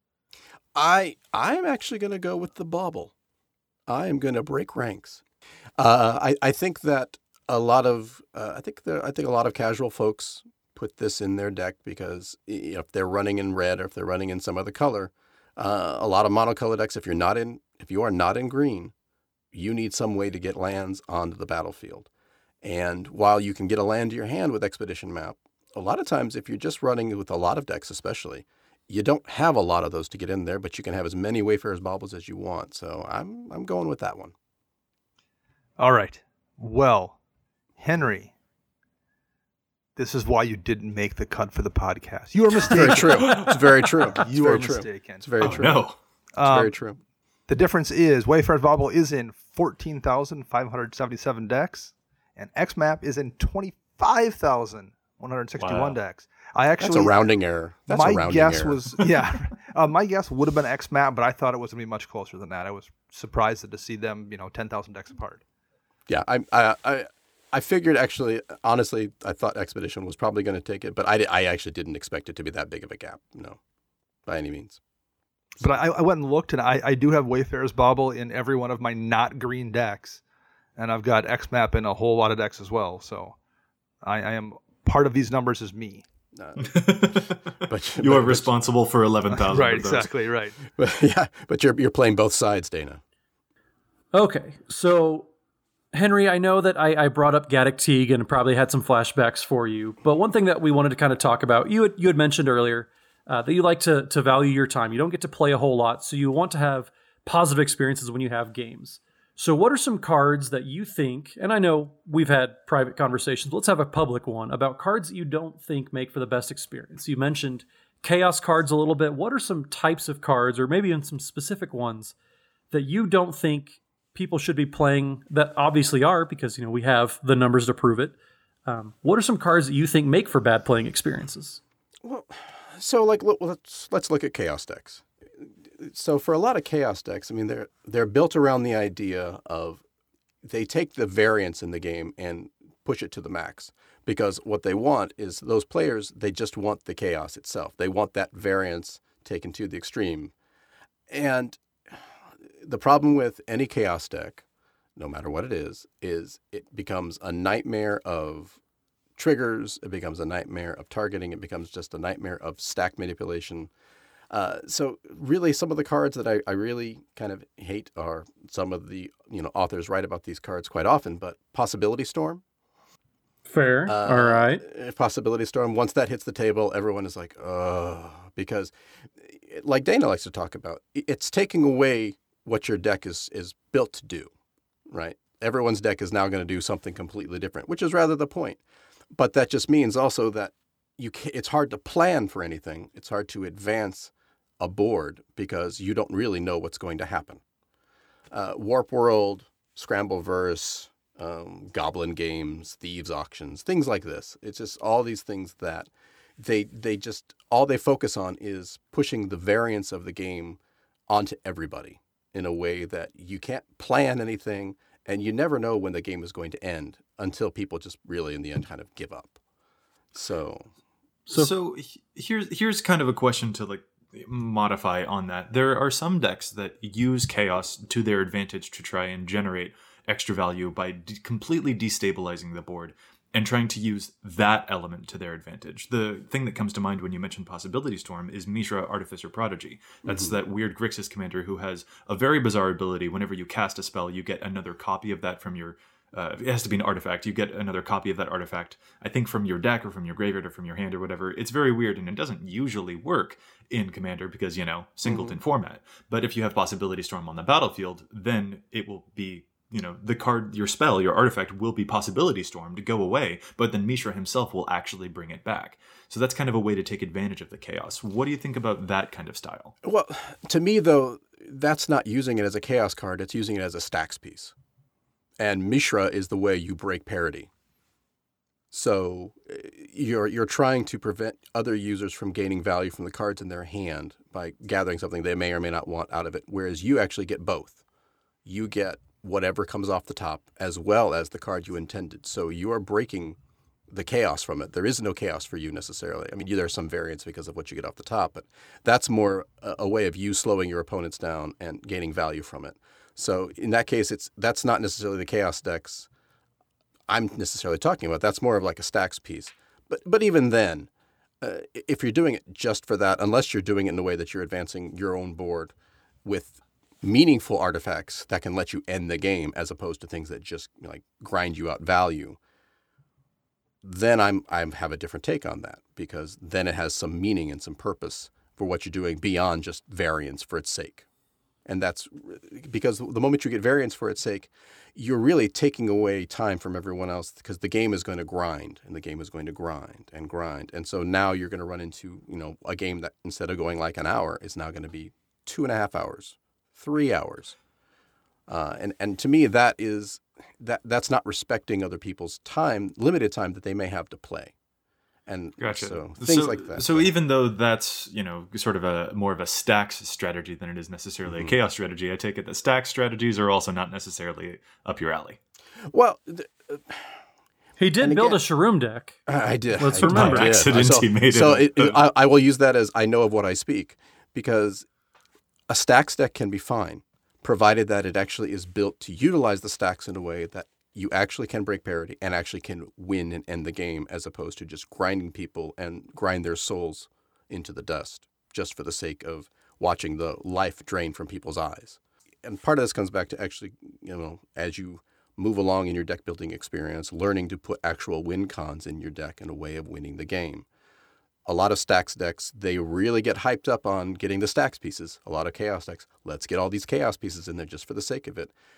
I'm actually going to go with the Bauble. I am going to break ranks. I think that a lot of I think a lot of casual folks put this in their deck because if they're running in red or if they're running in some other color, a lot of monocolor decks, if you are not in green, you need some way to get lands onto the battlefield. And while you can get a land to your hand with Expedition Map, a lot of times if you're just running with a lot of decks especially, you don't have a lot of those to get in there, but you can have as many Wayfarer's Baubles as you want. So I'm going with that one. All right. Well, Henry, this is why you didn't make the cut for the podcast. You are mistaken. Very true. It's very true. You are mistaken. It's very true. No. It's very true. The difference is Wayfarer's Bauble is in 14,577 decks, and X-Map is in 25,161 decks. That's a rounding error. My guess would have been X-Map, but I thought it was going to be much closer than that. I was surprised to see them, 10,000 decks apart. Yeah, I figured actually, honestly, I thought Expedition was probably going to take it, but I actually didn't expect it to be that big of a gap. No, by any means. But I went and looked, and I do have Wayfarer's Bauble in every one of my not green decks, and I've got X-Map in a whole lot of decks as well. So I am part of these numbers is me. But you are responsible for 11,000. Right, exactly, right. But you're playing both sides, Dana. Okay, so Henry, I know that I brought up Gaddock Teeg and probably had some flashbacks for you, but one thing that we wanted to kind of talk about, you had mentioned earlier that you like to value your time. You don't get to play a whole lot, so you want to have positive experiences when you have games. So what are some cards that you think, and I know we've had private conversations, but let's have a public one about cards that you don't think make for the best experience. You mentioned chaos cards a little bit. What are some types of cards, or maybe even some specific ones, that you don't think people should be playing that obviously are, because we have the numbers to prove it. What are some cards that you think make for bad playing experiences? Well, so let's look at chaos decks. So for a lot of chaos decks, I mean, they're built around the idea of they take the variance in the game and push it to the max, because what they want is those players, they just want the chaos itself. They want that variance taken to the extreme. And the problem with any chaos deck, no matter what it is it becomes a nightmare of triggers. It becomes a nightmare of targeting. It becomes just a nightmare of stack manipulation. So really, some of the cards that I really kind of hate are some of the authors write about these cards quite often, but Possibility Storm. Fair. All right. Possibility Storm. Once that hits the table, everyone is like, oh, because like Dana likes to talk about, it's taking away what your deck is built to do, right? Everyone's deck is now going to do something completely different, which is rather the point. But that just means also that it's hard to plan for anything. It's hard to advance a board because you don't really know what's going to happen. Warp World, Scrambleverse, Goblin Games, Thieves Auctions, things like this. It's just all these things that they just, all they focus on is pushing the variance of the game onto everybody in a way that you can't plan anything, and you never know when the game is going to end until people just really in the end kind of give up. So here's kind of a question to like modify on that. There are some decks that use chaos to their advantage to try and generate extra value by completely destabilizing the board and trying to use that element to their advantage. The thing that comes to mind when you mention Possibility Storm is Mishra, Artificer Prodigy. That's that weird Grixis commander who has a very bizarre ability. Whenever you cast a spell, you get another copy of that from your... it has to be an artifact. You get another copy of that artifact, I think from your deck or from your graveyard or from your hand or whatever. It's very weird, and it doesn't usually work in Commander because, singleton format. But if you have Possibility Storm on the battlefield, then it will be... the card, your spell, your artifact will be Possibility Storm to go away, but then Mishra himself will actually bring it back. So that's kind of a way to take advantage of the chaos. What do you think about that kind of style? Well, to me, though, that's not using it as a chaos card. It's using it as a stacks piece. And Mishra is the way you break parity. So you're trying to prevent other users from gaining value from the cards in their hand by gathering something they may or may not want out of it, whereas you actually get both. You get whatever comes off the top, as well as the card you intended. So you are breaking the chaos from it. There is no chaos for you necessarily. I mean, there's some variance because of what you get off the top, but that's more a way of you slowing your opponents down and gaining value from it. So in that case, that's not necessarily the chaos decks I'm necessarily talking about. That's more of like a stacks piece. But even then, if you're doing it just for that, unless you're doing it in a way that you're advancing your own board with meaningful artifacts that can let you end the game, as opposed to things that just grind you out value, then I have a different take on that, because then it has some meaning and some purpose for what you're doing beyond just variance for its sake. And that's because the moment you get variance for its sake, you're really taking away time from everyone else, because the game is going to grind, and the game is going to grind and grind. And so now you're going to run into, a game that instead of going like an hour is now going to be 2.5 hours. 3 hours. And to me, that's not respecting other people's time, limited time that they may have to play. And gotcha. So things like that. So even though that's, sort of a more of a stacks strategy than it is necessarily a chaos strategy, I take it that stacks strategies are also not necessarily up your alley. Well, he did build a Shroom deck. I did. Let's remember. By accident, he made it. So I will use that as I know of what I speak, because a stacks deck can be fine, provided that it actually is built to utilize the stacks in a way that you actually can break parity and actually can win and end the game, as opposed to just grinding people and grind their souls into the dust just for the sake of watching the life drain from people's eyes. And part of this comes back to actually, as you move along in your deck building experience, learning to put actual win cons in your deck in a way of winning the game. A lot of stacks decks, they really get hyped up on getting the stacks pieces. A lot of chaos decks, let's get all these chaos pieces in there just for the sake of it.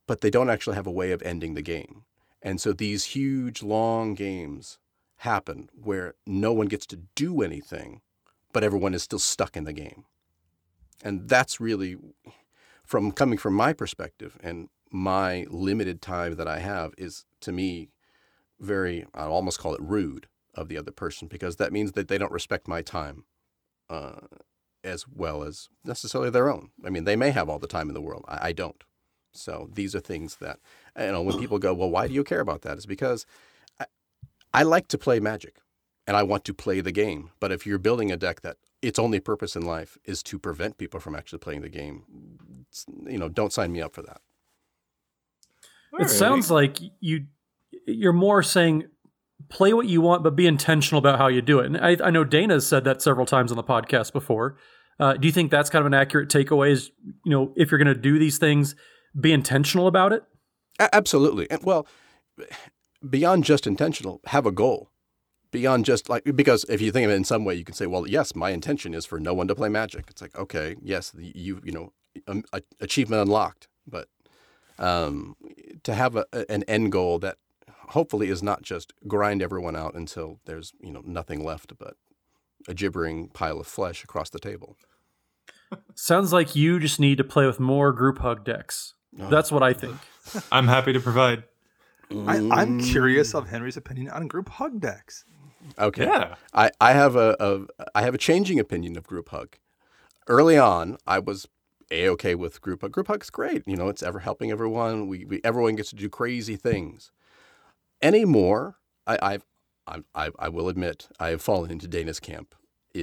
but they don't actually have a way of ending the game. And so these huge, long games happen where no one gets to do anything, but everyone is still stuck in the game. And that's really, coming from my perspective and my limited time that I have, is, to me, very, I'll almost call it rude of the other person, because that means that they don't respect my time as well as necessarily their own. I mean, they may have all the time in the world. I don't. So these are things that, when people go, well, why do you care about that? It's because I like to play Magic and I want to play the game. But if you're building a deck that its only purpose in life is to prevent people from actually playing the game, don't sign me up for that. It sounds like you're more saying play what you want, but be intentional about how you do it. And I know Dana has said that several times on the podcast before. Do you think that's kind of an accurate takeaway? Is, if you're going to do these things, be intentional about it? Absolutely. And, well, beyond just intentional, have a goal. Beyond just because if you think of it in some way, you can say, well, yes, my intention is for no one to play Magic. It's like, okay, yes, achievement unlocked, but to have an end goal that hopefully is not just grind everyone out until there's nothing left but a gibbering pile of flesh across the table. Sounds like you just need to play with more group hug decks. That's what I think. I'm happy to provide. I'm curious of Henry's opinion on group hug decks. Okay. Yeah. I have a changing opinion of group hug. Early on, I was A-okay with group hug. Group hug's great. It's ever helping everyone. Everyone gets to do crazy things. Anymore, I will admit I have fallen into Dana's camp.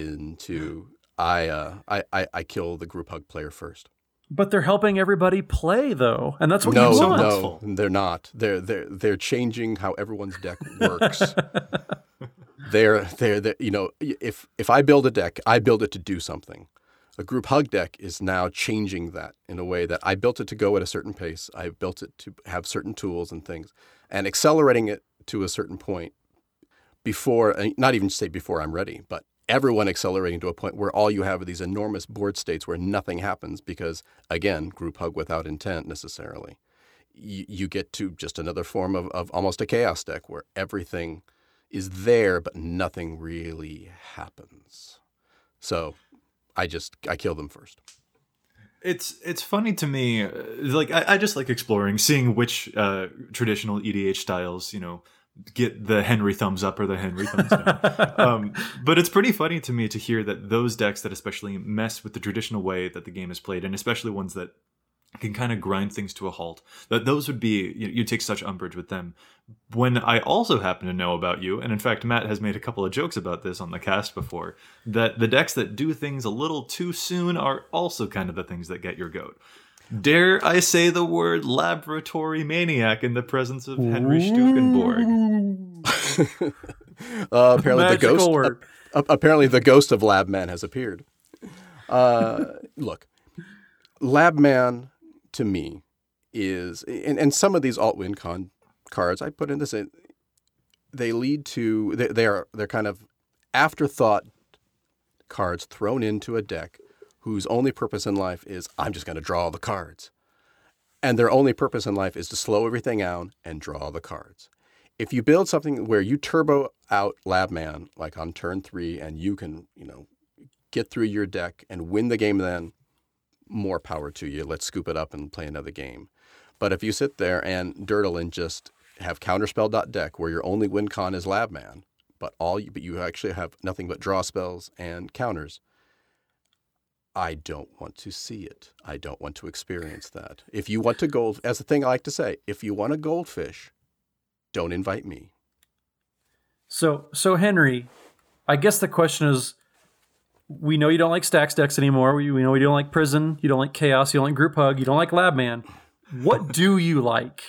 I kill the group hug player first. But they're helping everybody play, though, and that's what you want. No, they're not. They're changing how everyone's deck works. they're if I build a deck, I build it to do something. A group hug deck is now changing that in a way that I built it to go at a certain pace. I built it to have certain tools and things, and accelerating it to a certain point before, not even say before I'm ready, but everyone accelerating to a point where all you have are these enormous board states where nothing happens because, again, group hug without intent necessarily. You get to just another form of almost a chaos deck where everything is there, but nothing really happens. So I kill them first. It's funny to me, I just like exploring, seeing which traditional EDH styles, get the Henry thumbs up or the Henry thumbs down. But it's pretty funny to me to hear that those decks that especially mess with the traditional way that the game is played, and especially ones that can kind of grind things to a halt, that those would be, you take such umbrage with them. When I also happen to know about you, and in fact Matt has made a couple of jokes about this on the cast before, that the decks that do things a little too soon are also kind of the things that get your goat. Dare I say the word laboratory maniac in the presence of Henry Stukenborg? Apparently the ghost of Labman has appeared. Look, Labman to me is, and some of these alt-win cards I put in this, they lead to, they're kind of afterthought cards thrown into a deck whose only purpose in life is, I'm just going to draw the cards. And their only purpose in life is to slow everything down and draw the cards. If you build something where you turbo out Labman, like on turn 3, and you can, get through your deck and win the game then, more power to you. Let's scoop it up and play another game. But if you sit there and dirtle and just have counterspell.deck where your only win con is Labman, but you actually have nothing but draw spells and counters, I don't want to see it. I don't want to experience that. If you want to as the thing I like to say, if you want a goldfish, don't invite me. So Henry, I guess the question is, we know you don't like stacks decks anymore. We know you don't like Prison. You don't like Chaos. You don't like Group Hug. You don't like Labman. What do you like?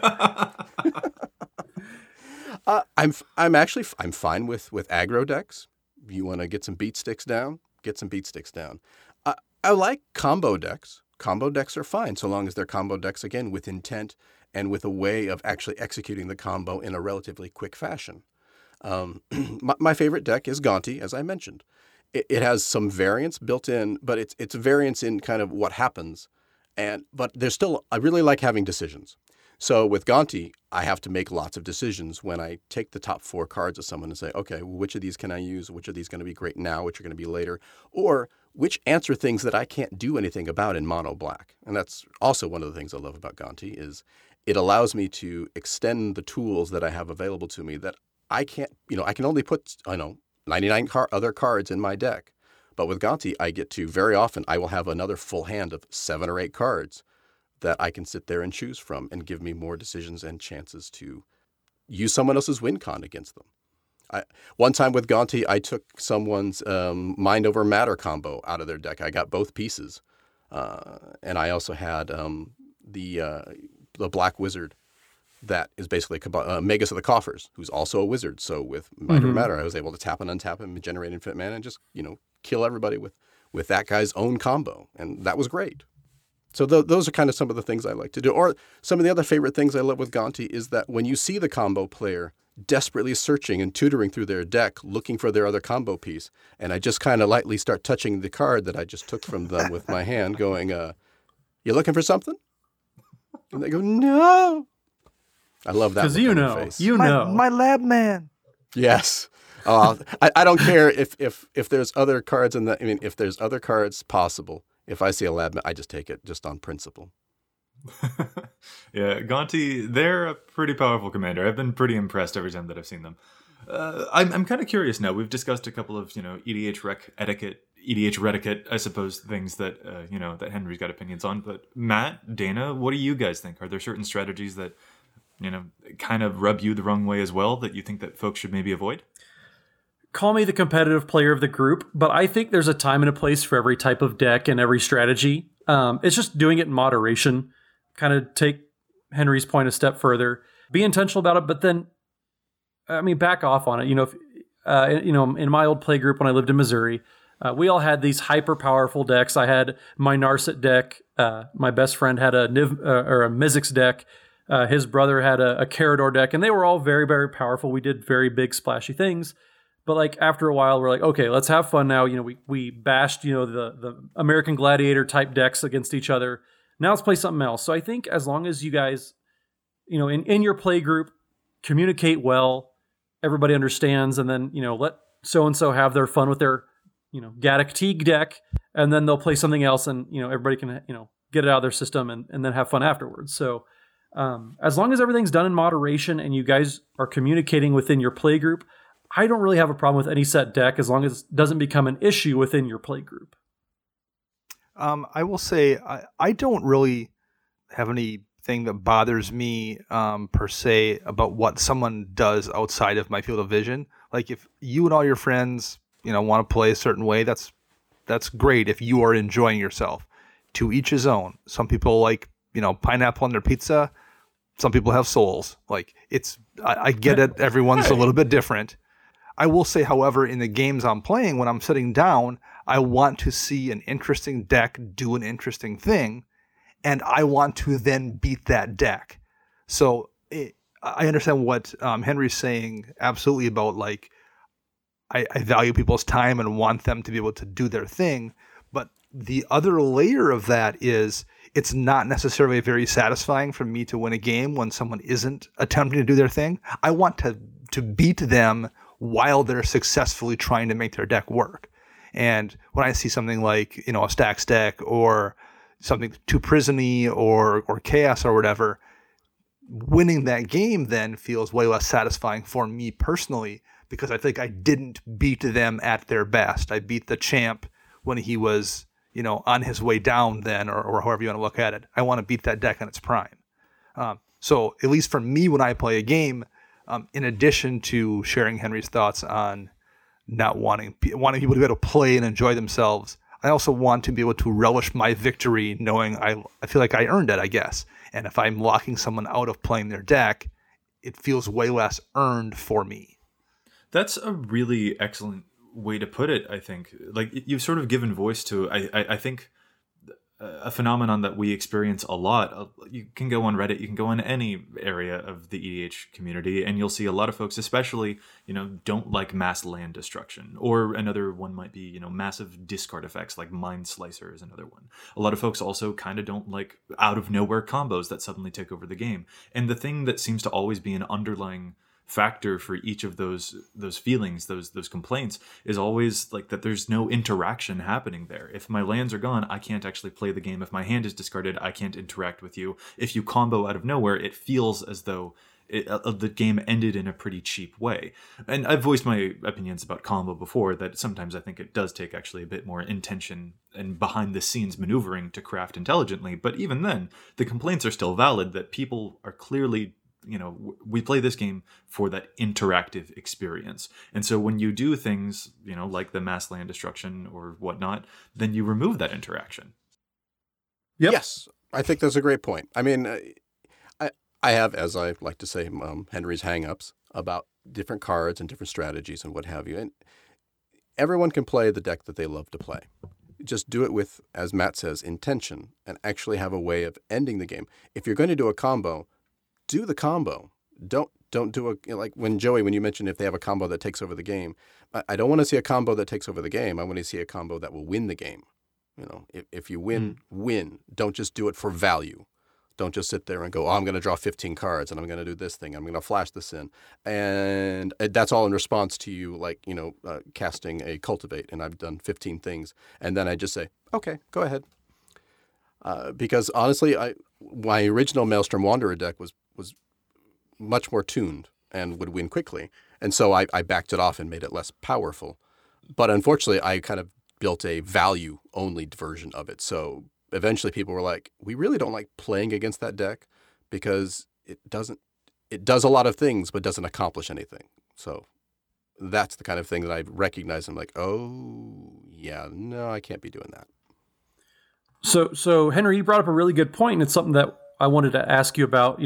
I'm fine with aggro decks. If you want to get some beat sticks down, get some beat sticks down. I like combo decks. Combo decks are fine so long as they're combo decks, again, with intent and with a way of actually executing the combo in a relatively quick fashion. My favorite deck is Gonti, as I mentioned. It has some variance built in, but it's variance in kind of what happens But there's still, I really like having decisions. So with Gonti, I have to make lots of decisions when I take the top 4 cards of someone and say, okay, well, which of these can I use? Which of these are going to be great now? Which are going to be later? Or which answer things that I can't do anything about in mono black? And that's also one of the things I love about Gonti is it allows me to extend the tools that I have available to me that I can't, I can only put, 99 other cards in my deck. But with Gonti, I get to, very often, I will have another full hand of 7 or 8 cards that I can sit there and choose from and give me more decisions and chances to use someone else's win con against them. One time with Gonti, I took someone's Mind Over Matter combo out of their deck. I got both pieces. And I also had the Black Wizard that is basically Magus of the Coffers, who's also a wizard. So with Mind Over Matter, I was able to tap and untap him, generate infinite mana, and just, kill everybody with that guy's own combo. And that was great. So those are kind of some of the things I like to do. Or some of the other favorite things I love with Gonti is that when you see the combo player desperately searching and tutoring through their deck, looking for their other combo piece, and I just kind of lightly start touching the card that I just took from them with my hand going, you looking for something? And they go, no. I love that. Because you know. My lab man. Yes. I don't care if there's other cards in that. I mean, if there's other cards possible, if I see a lab, I just take it just on principle. Yeah, Gonti, they're a pretty powerful commander. I've been pretty impressed every time that I've seen them. I'm kind of curious now. We've discussed a couple of, EDH rec etiquette, EDH reticate, I suppose, things that, that Henry's got opinions on. But Matt, Dana, what do you guys think? Are there certain strategies that, kind of rub you the wrong way as well that you think that folks should maybe avoid? Call me the competitive player of the group, but I think there's a time and a place for every type of deck and every strategy. It's just doing it in moderation. Kind of take Henry's point a step further. Be intentional about it, but then, back off on it. In my old play group when I lived in Missouri, we all had these hyper powerful decks. I had my Narset deck. My best friend had a Mizzix deck. His brother had a Carador deck, and they were all very, very powerful. We did very big, splashy things. But after a while, we're like, okay, let's have fun now. We bashed, the American Gladiator type decks against each other. Now let's play something else. So I think as long as you guys, in your play group, communicate well, everybody understands, and then, let so-and-so have their fun with their, Gaddock Teague deck, and then they'll play something else, and, everybody can, get it out of their system and then have fun afterwards. So as long as everything's done in moderation and you guys are communicating within your play group, I don't really have a problem with any set deck as long as it doesn't become an issue within your play group. I will say I don't really have anything that bothers me per se about what someone does outside of my field of vision. Like if you and all your friends, want to play a certain way, that's great if you are enjoying yourself. To each his own. Some people like, pineapple on their pizza. Some people have souls. I get it. Everyone's a little bit different. I will say, however, in the games I'm playing, when I'm sitting down, I want to see an interesting deck do an interesting thing, and I want to then beat that deck. So I understand what Henry's saying absolutely about, I value people's time and want them to be able to do their thing, but the other layer of that is it's not necessarily very satisfying for me to win a game when someone isn't attempting to do their thing. I want to beat them while they're successfully trying to make their deck work. And when I see something like, a Stacks deck or something too prisony or chaos or whatever, winning that game then feels way less satisfying for me personally, because I think I didn't beat them at their best. I beat the champ when he was, on his way down then, or however you want to look at it. I want to beat that deck in its prime. So at least for me, when I play a game, in addition to sharing Henry's thoughts on not wanting people to be able to play and enjoy themselves, I also want to be able to relish my victory knowing I feel like I earned it, I guess. And if I'm locking someone out of playing their deck, it feels way less earned for me. That's a really excellent way to put it, I think. You've sort of given voice to, I think, a phenomenon that we experience a lot. You can go on Reddit, you can go on any area of the EDH community, and you'll see a lot of folks, especially, don't like mass land destruction. Or another one might be, massive discard effects like Mind Slicer is another one. A lot of folks also kind of don't like out of nowhere combos that suddenly take over the game. And the thing that seems to always be an underlying factor for each of those feelings, those complaints, is always like that there's no interaction happening there. If my lands are gone, I can't actually play the game. If my hand is discarded, I can't interact with you. If you combo out of nowhere, it feels as though the game ended in a pretty cheap way. And I've voiced my opinions about combo before, that sometimes I think it does take actually a bit more intention and behind the scenes maneuvering to craft intelligently. But even then, the complaints are still valid, that people are clearly, we play this game for that interactive experience. And so when you do things, like the mass land destruction or whatnot, then you remove that interaction. Yep. Yes, I think that's a great point. I mean, I have, as I like to say, Henry's hang-ups about different cards and different strategies and what have you. And everyone can play the deck that they love to play. Just do it with, as Matt says, intention, and actually have a way of ending the game. If you're going to do a combo, do the combo. Don't do like when you mentioned if they have a combo that takes over the game. I don't want to see a combo that takes over the game. I want to see a combo that will win the game. If you win, win. Don't just do it for value. Don't just sit there and go, I'm going to draw 15 cards and I'm going to do this thing. I'm going to flash this in. And that's all in response to you, casting a Cultivate, and I've done 15 things. And then I just say, okay, go ahead. Because honestly, my original Maelstrom Wanderer deck was much more tuned and would win quickly. And so I backed it off and made it less powerful. But unfortunately, I kind of built a value-only version of it. So eventually people were like, we really don't like playing against that deck because it does a lot of things but doesn't accomplish anything. So that's the kind of thing that I recognize. I'm like, oh, yeah, no, I can't be doing that. So Henry, you brought up a really good point, and it's something that I wanted to ask you about,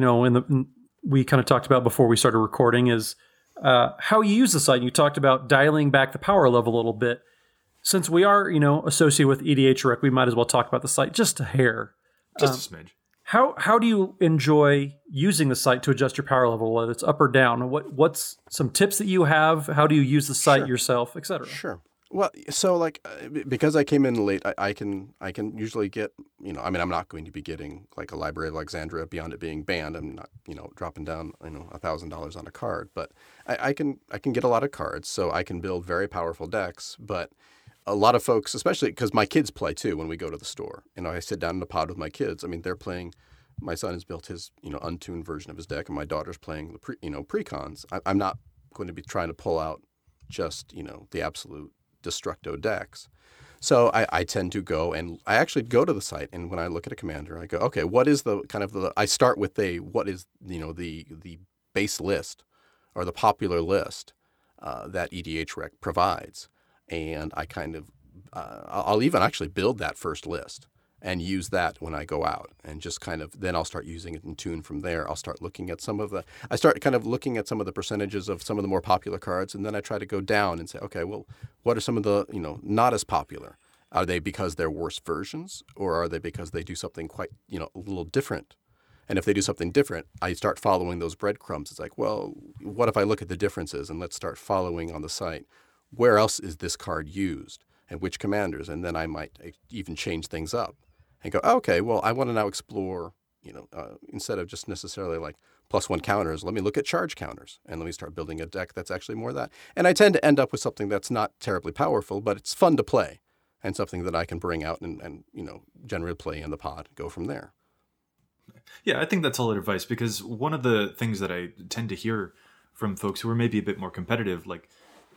we kind of talked about before we started recording, is how you use the site. You talked about dialing back the power level a little bit. Since we are, associated with EDH Rec, we might as well talk about the site just a hair. Just a smidge. How do you enjoy using the site to adjust your power level, whether it's up or down? What's some tips that you have? How do you use the site yourself, et cetera? Sure. Well, so because I came in late, I can usually get, I'm not going to be getting like a Library of Alexandria beyond it being banned. I'm not, dropping down, $1,000 on a card, but I can get a lot of cards, so I can build very powerful decks. But a lot of folks, especially because my kids play too when we go to the store, I sit down in a pod with my kids. I mean, they're playing. My son has built his, untuned version of his deck, and my daughter's playing the precons. I'm not going to be trying to pull out just, the absolute destructo decks. So I tend to go, and I actually go to the site, and when I look at a commander, I go, okay, what is the kind of I start with what is, the base list or the popular list that EDH Rec provides. And I kind of, I'll even actually build that first list and use that when I go out, and just kind of, then I'll start using it in tune from there. I'll start looking at some of the percentages of some of the more popular cards, and then I try to go down and say, okay, well, what are some of the, not as popular? Are they because they're worse versions, or are they because they do something quite, a little different? And if they do something different, I start following those breadcrumbs. It's like, well, what if I look at the differences, and let's start following on the site, where else is this card used and which commanders? And then I might even change things up and go, okay, well, I want to now explore, instead of just necessarily like +1 counters, let me look at charge counters, and let me start building a deck that's actually more of that. And I tend to end up with something that's not terribly powerful, but it's fun to play, and something that I can bring out and generally play in the pod, go from there. Yeah, I think that's solid advice, because one of the things that I tend to hear from folks who are maybe a bit more competitive, like,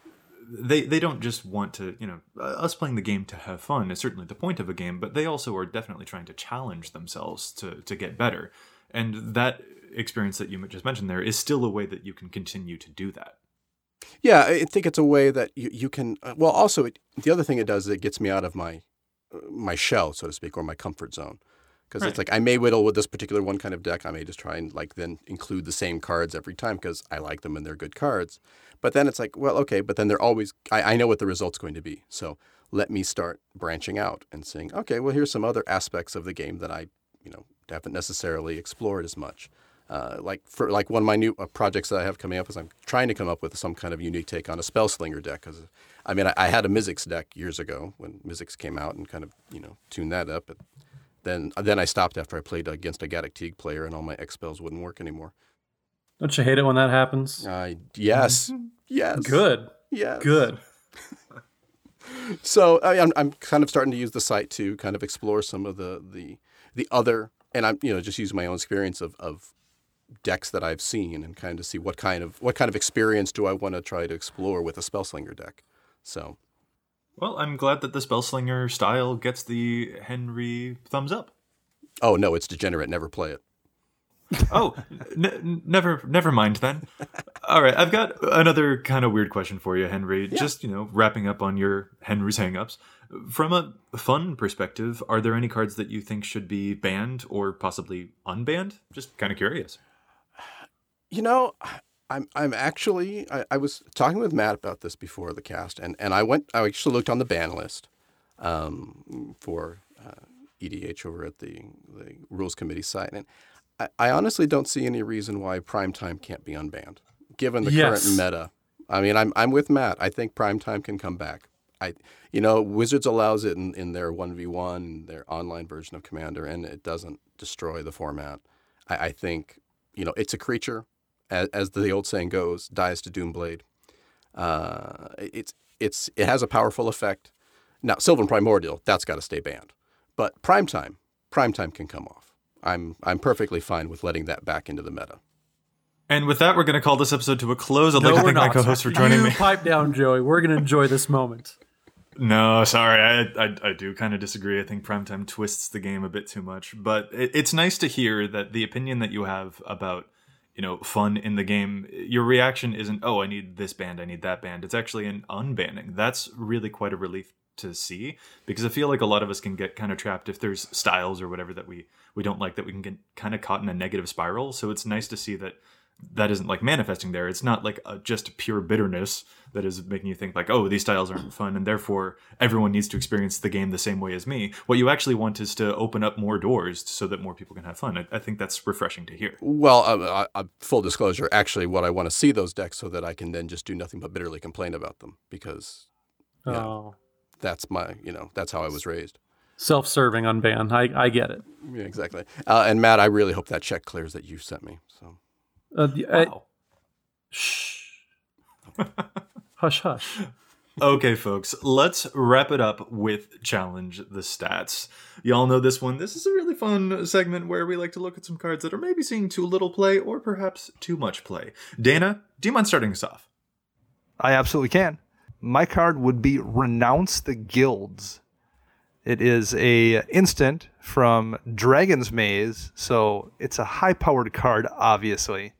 they don't just want to, us playing the game to have fun is certainly the point of a game, but they also are definitely trying to challenge themselves to get better. And that experience that you just mentioned there is still a way that you can continue to do that. Yeah, I think it's a way that you can, well, also, the other thing it does is it gets me out of my shell, so to speak, or my comfort zone. Because It's like I may whittle with this particular one kind of deck. I may just try and then include the same cards every time because I like them and they're good cards. But then it's like, well, okay, but then they're always, I know what the result's going to be. So let me start branching out and saying, okay, well, here's some other aspects of the game that I, haven't necessarily explored as much. Like one of my new projects that I have coming up is I'm trying to come up with some kind of unique take on a Spellslinger deck. Because I had a Mizzix deck years ago when Mizzix came out and kind of tuned that up. But then I stopped after I played against a Gaddock Teeg player and all my X spells wouldn't work anymore. Don't you hate it when that happens? Yes. Yes. Good. Yes. Good. So I'm kind of starting to use the site to kind of explore some of the other, and I'm just use my own experience of decks that I've seen and kind of see what kind of experience do I want to try to explore with a Spellslinger deck. So, well, I'm glad that the Spellslinger style gets the Henry thumbs up. Oh no, it's degenerate. Never play it. Oh, never mind then. All right, I've got another kind of weird question for you, Henry. Yeah. Just, wrapping up on your Henry's hangups. From a fun perspective, are there any cards that you think should be banned or possibly unbanned? Just kind of curious. I'm actually I was talking with Matt about this before the cast, and I actually looked on the ban list for EDH over at the Rules Committee site, and I honestly don't see any reason why Primetime can't be unbanned, given the current meta. I mean, I'm with Matt. I think Primetime can come back. Wizards allows it in their 1v1, their online version of Commander, and it doesn't destroy the format. I think, it's a creature, as the old saying goes, dies to Doomblade. It has a powerful effect. Now, Sylvan Primordial, that's got to stay banned. But Primetime can come off. I'm perfectly fine with letting that back into the meta. And with that, we're going to call this episode to a close. I'd like to thank my co-host for joining me. Pipe down, Joey. We're going to enjoy this moment. No, sorry. I do kind of disagree. I think Primetime twists the game a bit too much. But it's nice to hear that the opinion that you have about, fun in the game, your reaction isn't, oh, I need this band, I need that band. It's actually an unbanning. That's really quite a relief to see, because I feel like a lot of us can get kind of trapped if there's styles or whatever that we don't like, that we can get kind of caught in a negative spiral. So it's nice to see that isn't like manifesting there. It's not like just pure bitterness that is making you think like, oh, these styles aren't fun and therefore everyone needs to experience the game the same way as me. What you actually want is to open up more doors so that more people can have fun. I think that's refreshing to hear. Well, full disclosure, actually what I want to see those decks so that I can then just do nothing but bitterly complain about them, because that's my, that's how I was raised. Self-serving unban. I get it. Yeah, exactly. And Matt, I really hope that check clears that you sent me. So. Wow. Shh. Hush, hush. Okay, folks, let's wrap it up with Challenge the Stats. Y'all know this one. This is a really fun segment where we like to look at some cards that are maybe seeing too little play or perhaps too much play. Dana, do you mind starting us off? I absolutely can. My card would be Renounce the Guilds. It is a instant from Dragon's Maze, so it's a high-powered card, obviously.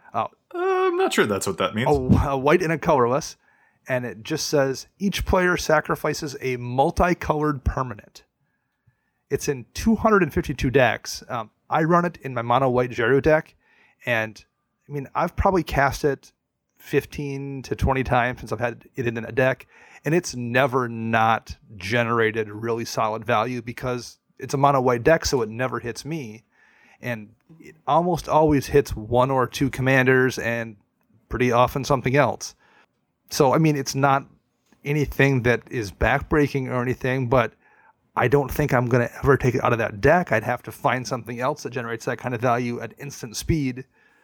I'm not sure that's what that means. A white and a colorless, and it just says each player sacrifices a multicolored permanent. It's in 252 decks. I run it in my mono white Jeru deck, and I've probably cast it 15 to 20 times since I've had it in a deck, and it's never not generated really solid value because it's a mono white deck, so it never hits me. And it almost always hits one or two commanders and pretty often something else. So, it's not anything that is backbreaking or anything, but I don't think I'm going to ever take it out of that deck. I'd have to find something else that generates that kind of value at instant speed.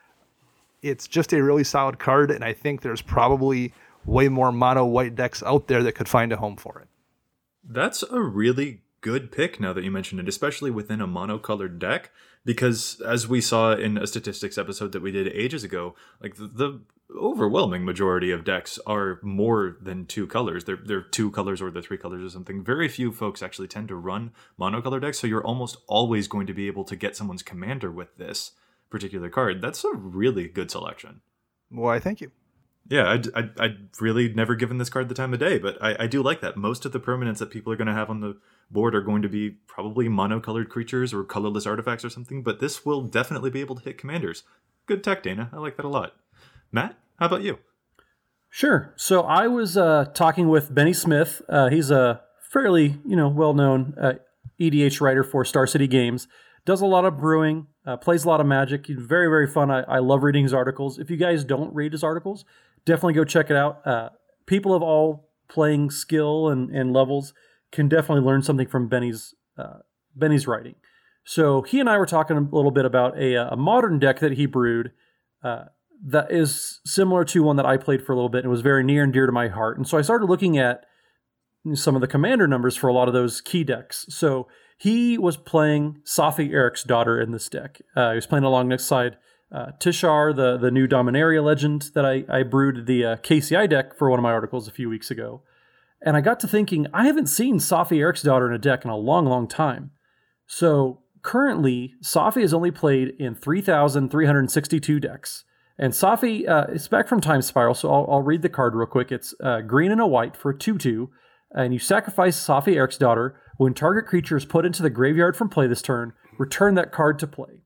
It's just a really solid card, and I think there's probably way more mono white decks out there that could find a home for it. That's a really good pick now that you mentioned it, especially within a monocolored deck, because as we saw in a statistics episode that we did ages ago, like the overwhelming majority of decks are more than two colors. They're two colors or they're three colors or something. Very few folks actually tend to run monocolored decks, so you're almost always going to be able to get someone's commander with this particular card. That's a really good selection. Why, thank you. Yeah, I'd really never given this card the time of day, but I do like that. Most of the permanents that people are going to have on the board are going to be probably monocolored creatures or colorless artifacts or something, but this will definitely be able to hit commanders. Good tech, Dana. I like that a lot. Matt, how about you? Sure. So I was talking with Benny Smith. He's a fairly, well-known EDH writer for Star City Games. Does a lot of brewing, plays a lot of Magic. He's very, very fun. I love reading his articles. If you guys don't read his articles, definitely go check it out. People of all playing skill and levels can definitely learn something from Benny's writing. So he and I were talking a little bit about a modern deck that he brewed that is similar to one that I played for a little bit and was very near and dear to my heart. And so I started looking at some of the commander numbers for a lot of those key decks. So he was playing Safi Eriksdottir in this deck. He was playing alongside Tishar, the new Dominaria legend that I brewed the KCI deck for one of my articles a few weeks ago. And I got to thinking, I haven't seen Safi Eriksdottir in a deck in a long, long time. So currently, Safi is only played in 3,362 decks. And Safi, it's back from Time Spiral, so I'll read the card real quick. It's green and a white for a 2/2. And you sacrifice Safi Eriksdottir. When target creature is put into the graveyard from play this turn, return that card to play.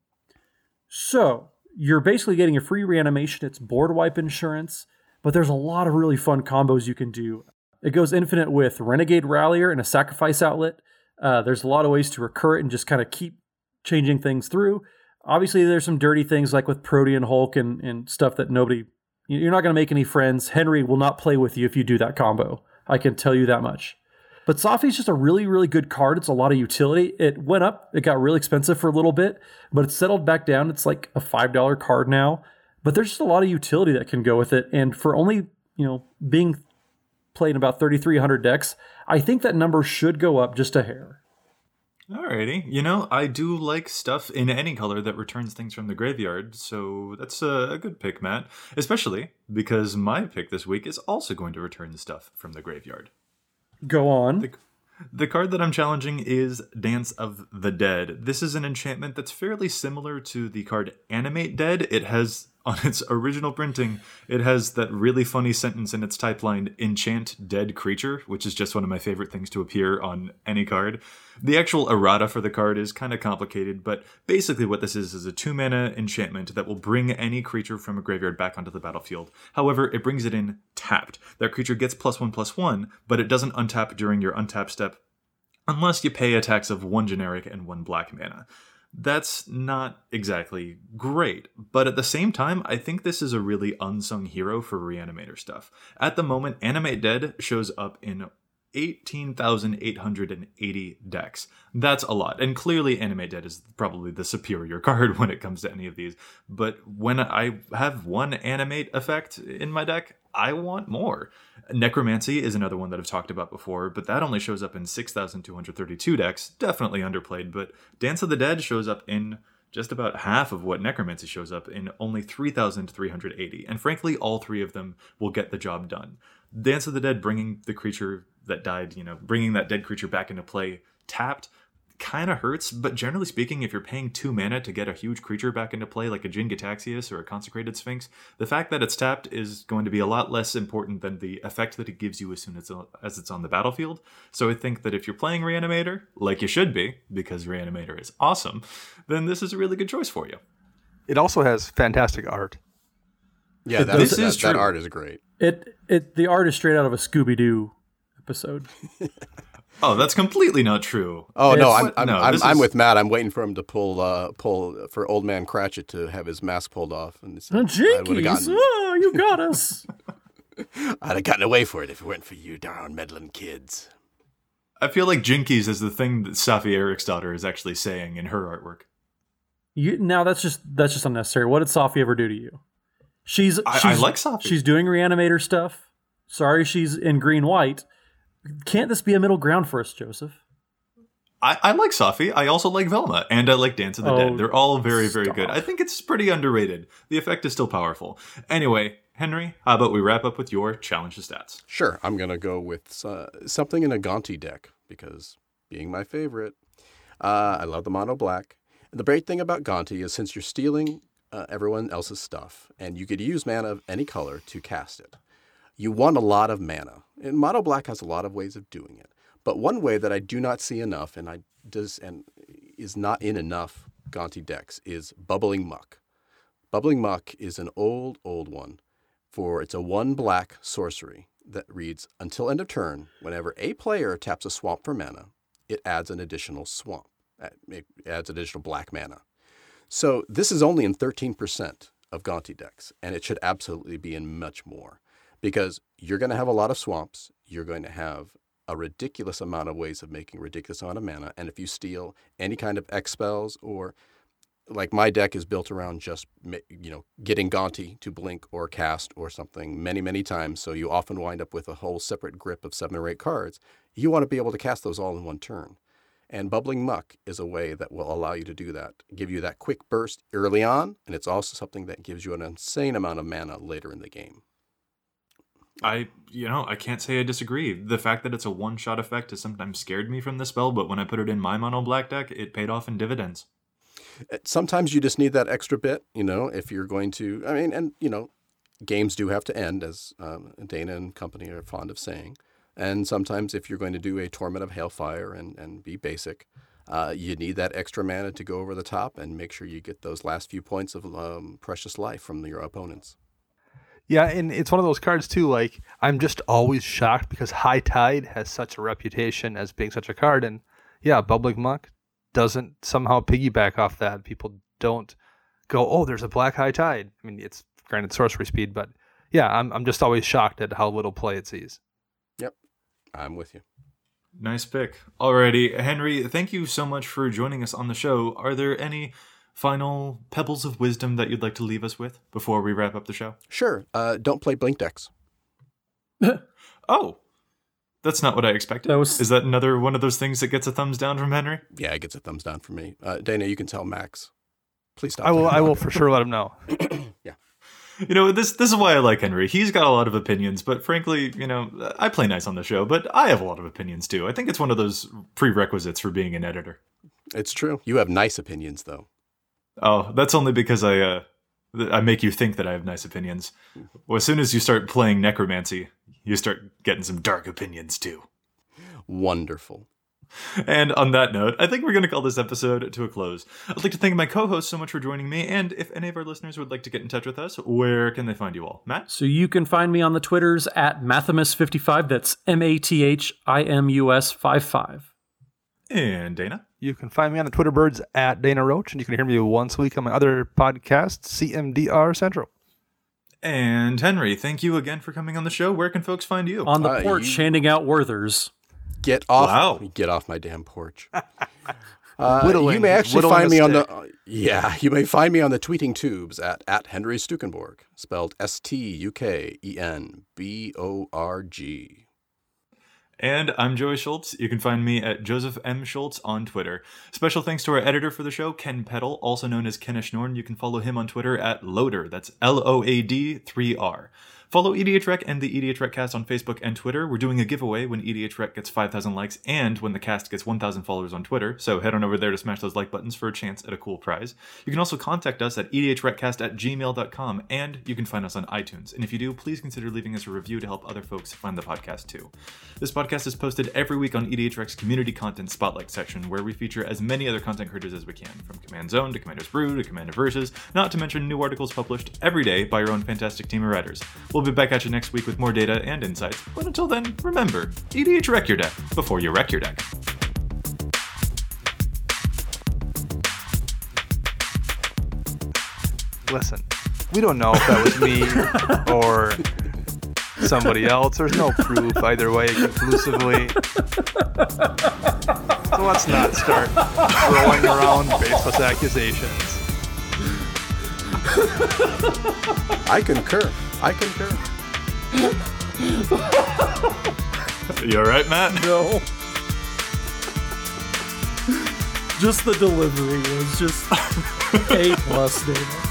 So you're basically getting a free reanimation. It's board wipe insurance, but there's a lot of really fun combos you can do. It goes infinite with Renegade Rallier and a sacrifice outlet. There's a lot of ways to recur it and just kind of keep changing things through. Obviously, there's some dirty things like with Protean Hulk and stuff that you're not going to make any friends. Henry will not play with you if you do that combo. I can tell you that much. But Safi's just a really, really good card. It's a lot of utility. It went up. It got really expensive for a little bit, but it's settled back down. It's like a $5 card now. But there's just a lot of utility that can go with it. And for only, being played in about 3,300 decks, I think that number should go up just a hair. Alrighty. I do like stuff in any color that returns things from the graveyard, so that's a good pick, Matt. Especially because my pick this week is also going to return stuff from the graveyard. Go on. The card that I'm challenging is Dance of the Dead. This is an enchantment that's fairly similar to the card Animate Dead. It has, on its original printing, it has that really funny sentence in its type line, enchant dead creature, which is just one of my favorite things to appear on any card. The actual errata for the card is kind of complicated, but basically what this is a 2-mana enchantment that will bring any creature from a graveyard back onto the battlefield. However, it brings it in tapped. That creature gets +1/+1, but it doesn't untap during your untap step unless you pay attacks of 1 generic and 1 black mana. That's not exactly great, but at the same time, I think this is a really unsung hero for Reanimator stuff. At the moment, Animate Dead shows up in 18,880 decks. That's a lot, and clearly Animate Dead is probably the superior card when it comes to any of these, but when I have one animate effect in my deck, I want more. Necromancy is another one that I've talked about before, but that only shows up in 6,232 decks. Definitely underplayed, but Dance of the Dead shows up in just about half of what Necromancy shows up in, only 3,380. And frankly, all three of them will get the job done. Dance of the Dead, bringing the creature that died, bringing that dead creature back into play tapped, kind of hurts, but generally speaking, if you're paying 2 mana to get a huge creature back into play like a Jin Gitaxias or a Consecrated Sphinx, the fact that it's tapped is going to be a lot less important than the effect that it gives you as soon as it's on the battlefield. So I think that if you're playing Reanimator, like you should be, because Reanimator is awesome, then this is a really good choice for you. It also has fantastic art. Yeah, that art is great. The art is straight out of a Scooby-Doo episode. Oh, that's completely not true. Oh no, I'm with Matt. I'm waiting for him to pull for Old Man Cratchit to have his mask pulled off. And Jinkies! Oh, you got us. I'd have gotten away for it if it weren't for you darn meddling kids. I feel like Jinkies is the thing that Safi Eriksdottir is actually saying in her artwork. Now that's just unnecessary. What did Safi ever do to you? I like Safi. She's doing Reanimator stuff. Sorry, she's in green-white. Can't this be a middle ground for us, Joseph? I like Safi. I also like Velma, and I like Dance of the Dead. They're all very, very good. I think it's pretty underrated. The effect is still powerful. Anyway, Henry, how about we wrap up with your challenge to stats? Sure. I'm going to go with something in a Gonti deck, because being my favorite, I love the mono black. And the great thing about Gonti is since you're stealing everyone else's stuff, and you could use mana of any color to cast it, you want a lot of mana. And mono black has a lot of ways of doing it. But one way that I do not see enough, and is not in enough Gonti decks, is Bubbling Muck. Bubbling Muck is an old one. It's a 1 black sorcery that reads, until end of turn, whenever a player taps a swamp for mana, it adds an additional swamp. It adds additional black mana. So this is only in 13% of Gonti decks, and it should absolutely be in much more, because you're going to have a lot of swamps. You're going to have a ridiculous amount of ways of making a ridiculous amount of mana, and if you steal any kind of X spells, or like my deck is built around just getting Gonti to blink or cast or something many, many times, so you often wind up with a whole separate grip of 7 or 8 cards. You want to be able to cast those all in one turn. And Bubbling Muck is a way that will allow you to do that, give you that quick burst early on, and it's also something that gives you an insane amount of mana later in the game. I can't say I disagree. The fact that it's a one-shot effect has sometimes scared me from the spell, but when I put it in my mono black deck, it paid off in dividends. Sometimes you just need that extra bit, if you're going to, games do have to end, as Dana and company are fond of saying. And sometimes if you're going to do a Torment of Hailfire and be basic, you need that extra mana to go over the top and make sure you get those last few points of precious life from your opponents. Yeah, and it's one of those cards too, like, I'm just always shocked because High Tide has such a reputation as being such a card, and yeah, Bubbling Muck doesn't somehow piggyback off that. People don't go, oh, there's a black High Tide. I mean, it's granted sorcery speed, but yeah, I'm just always shocked at how little play it sees. Yep, I'm with you. Nice pick. Alrighty, Henry, thank you so much for joining us on the show. Are there any final pebbles of wisdom that you'd like to leave us with before we wrap up the show? Sure. Don't play blink decks. Oh, that's not what I expected. Is that another one of those things that gets a thumbs down from Henry? Yeah, it gets a thumbs down from me. Dana, you can tell Max. Please stop. I will for sure let him know. Yeah. This is why I like Henry. He's got a lot of opinions, but frankly, I play nice on the show, but I have a lot of opinions too. I think it's one of those prerequisites for being an editor. It's true. You have nice opinions, though. Oh, that's only because I make you think that I have nice opinions. Well, as soon as you start playing necromancy, you start getting some dark opinions too. Wonderful. And on that note, I think we're going to call this episode to a close. I'd like to thank my co-hosts so much for joining me, and if any of our listeners would like to get in touch with us, where can they find you all? Matt? So you can find me on the Twitters at Mathimus55, that's MATHIMUS55. And Dana? You can find me on the Twitter birds at Dana Roach, and you can hear me once a week on my other podcast, CMDR Central. And Henry, thank you again for coming on the show. Where can folks find you? On the porch, handing out Werthers. Get off! Wow. Get off my damn porch. You may actually find me on the. Yeah, you may find me on the tweeting tubes at Henry Stukenborg, spelled STUKENBORG. And I'm Joey Schultz. You can find me at Joseph M. Schultz on Twitter. Special thanks to our editor for the show, Ken Peddle, also known as Kenish Norn. You can follow him on Twitter at Loader. That's LOAD 3R. Follow EDH Rec and the EDH Rec Cast on Facebook and Twitter. We're doing a giveaway when EDH Rec gets 5,000 likes and when the cast gets 1,000 followers on Twitter, so head on over there to smash those like buttons for a chance at a cool prize. You can also contact us at edhrecast@gmail.com, and you can find us on iTunes. And if you do, please consider leaving us a review to help other folks find the podcast too. This podcast is posted every week on EDH Rec's Community Content Spotlight section, where we feature as many other content creators as we can, from Command Zone to Commander's Brew to Commander Versus, not to mention new articles published every day by our own fantastic team of writers. We'll be back at you next week with more data and insights, but until then, remember, EDH Rec your deck before you wreck your deck. Listen, we don't know if that was me or somebody else. There's no proof either way conclusively. So let's not start throwing around baseless accusations. I concur. You alright, Matt? No. Just the delivery was just A+, Dana.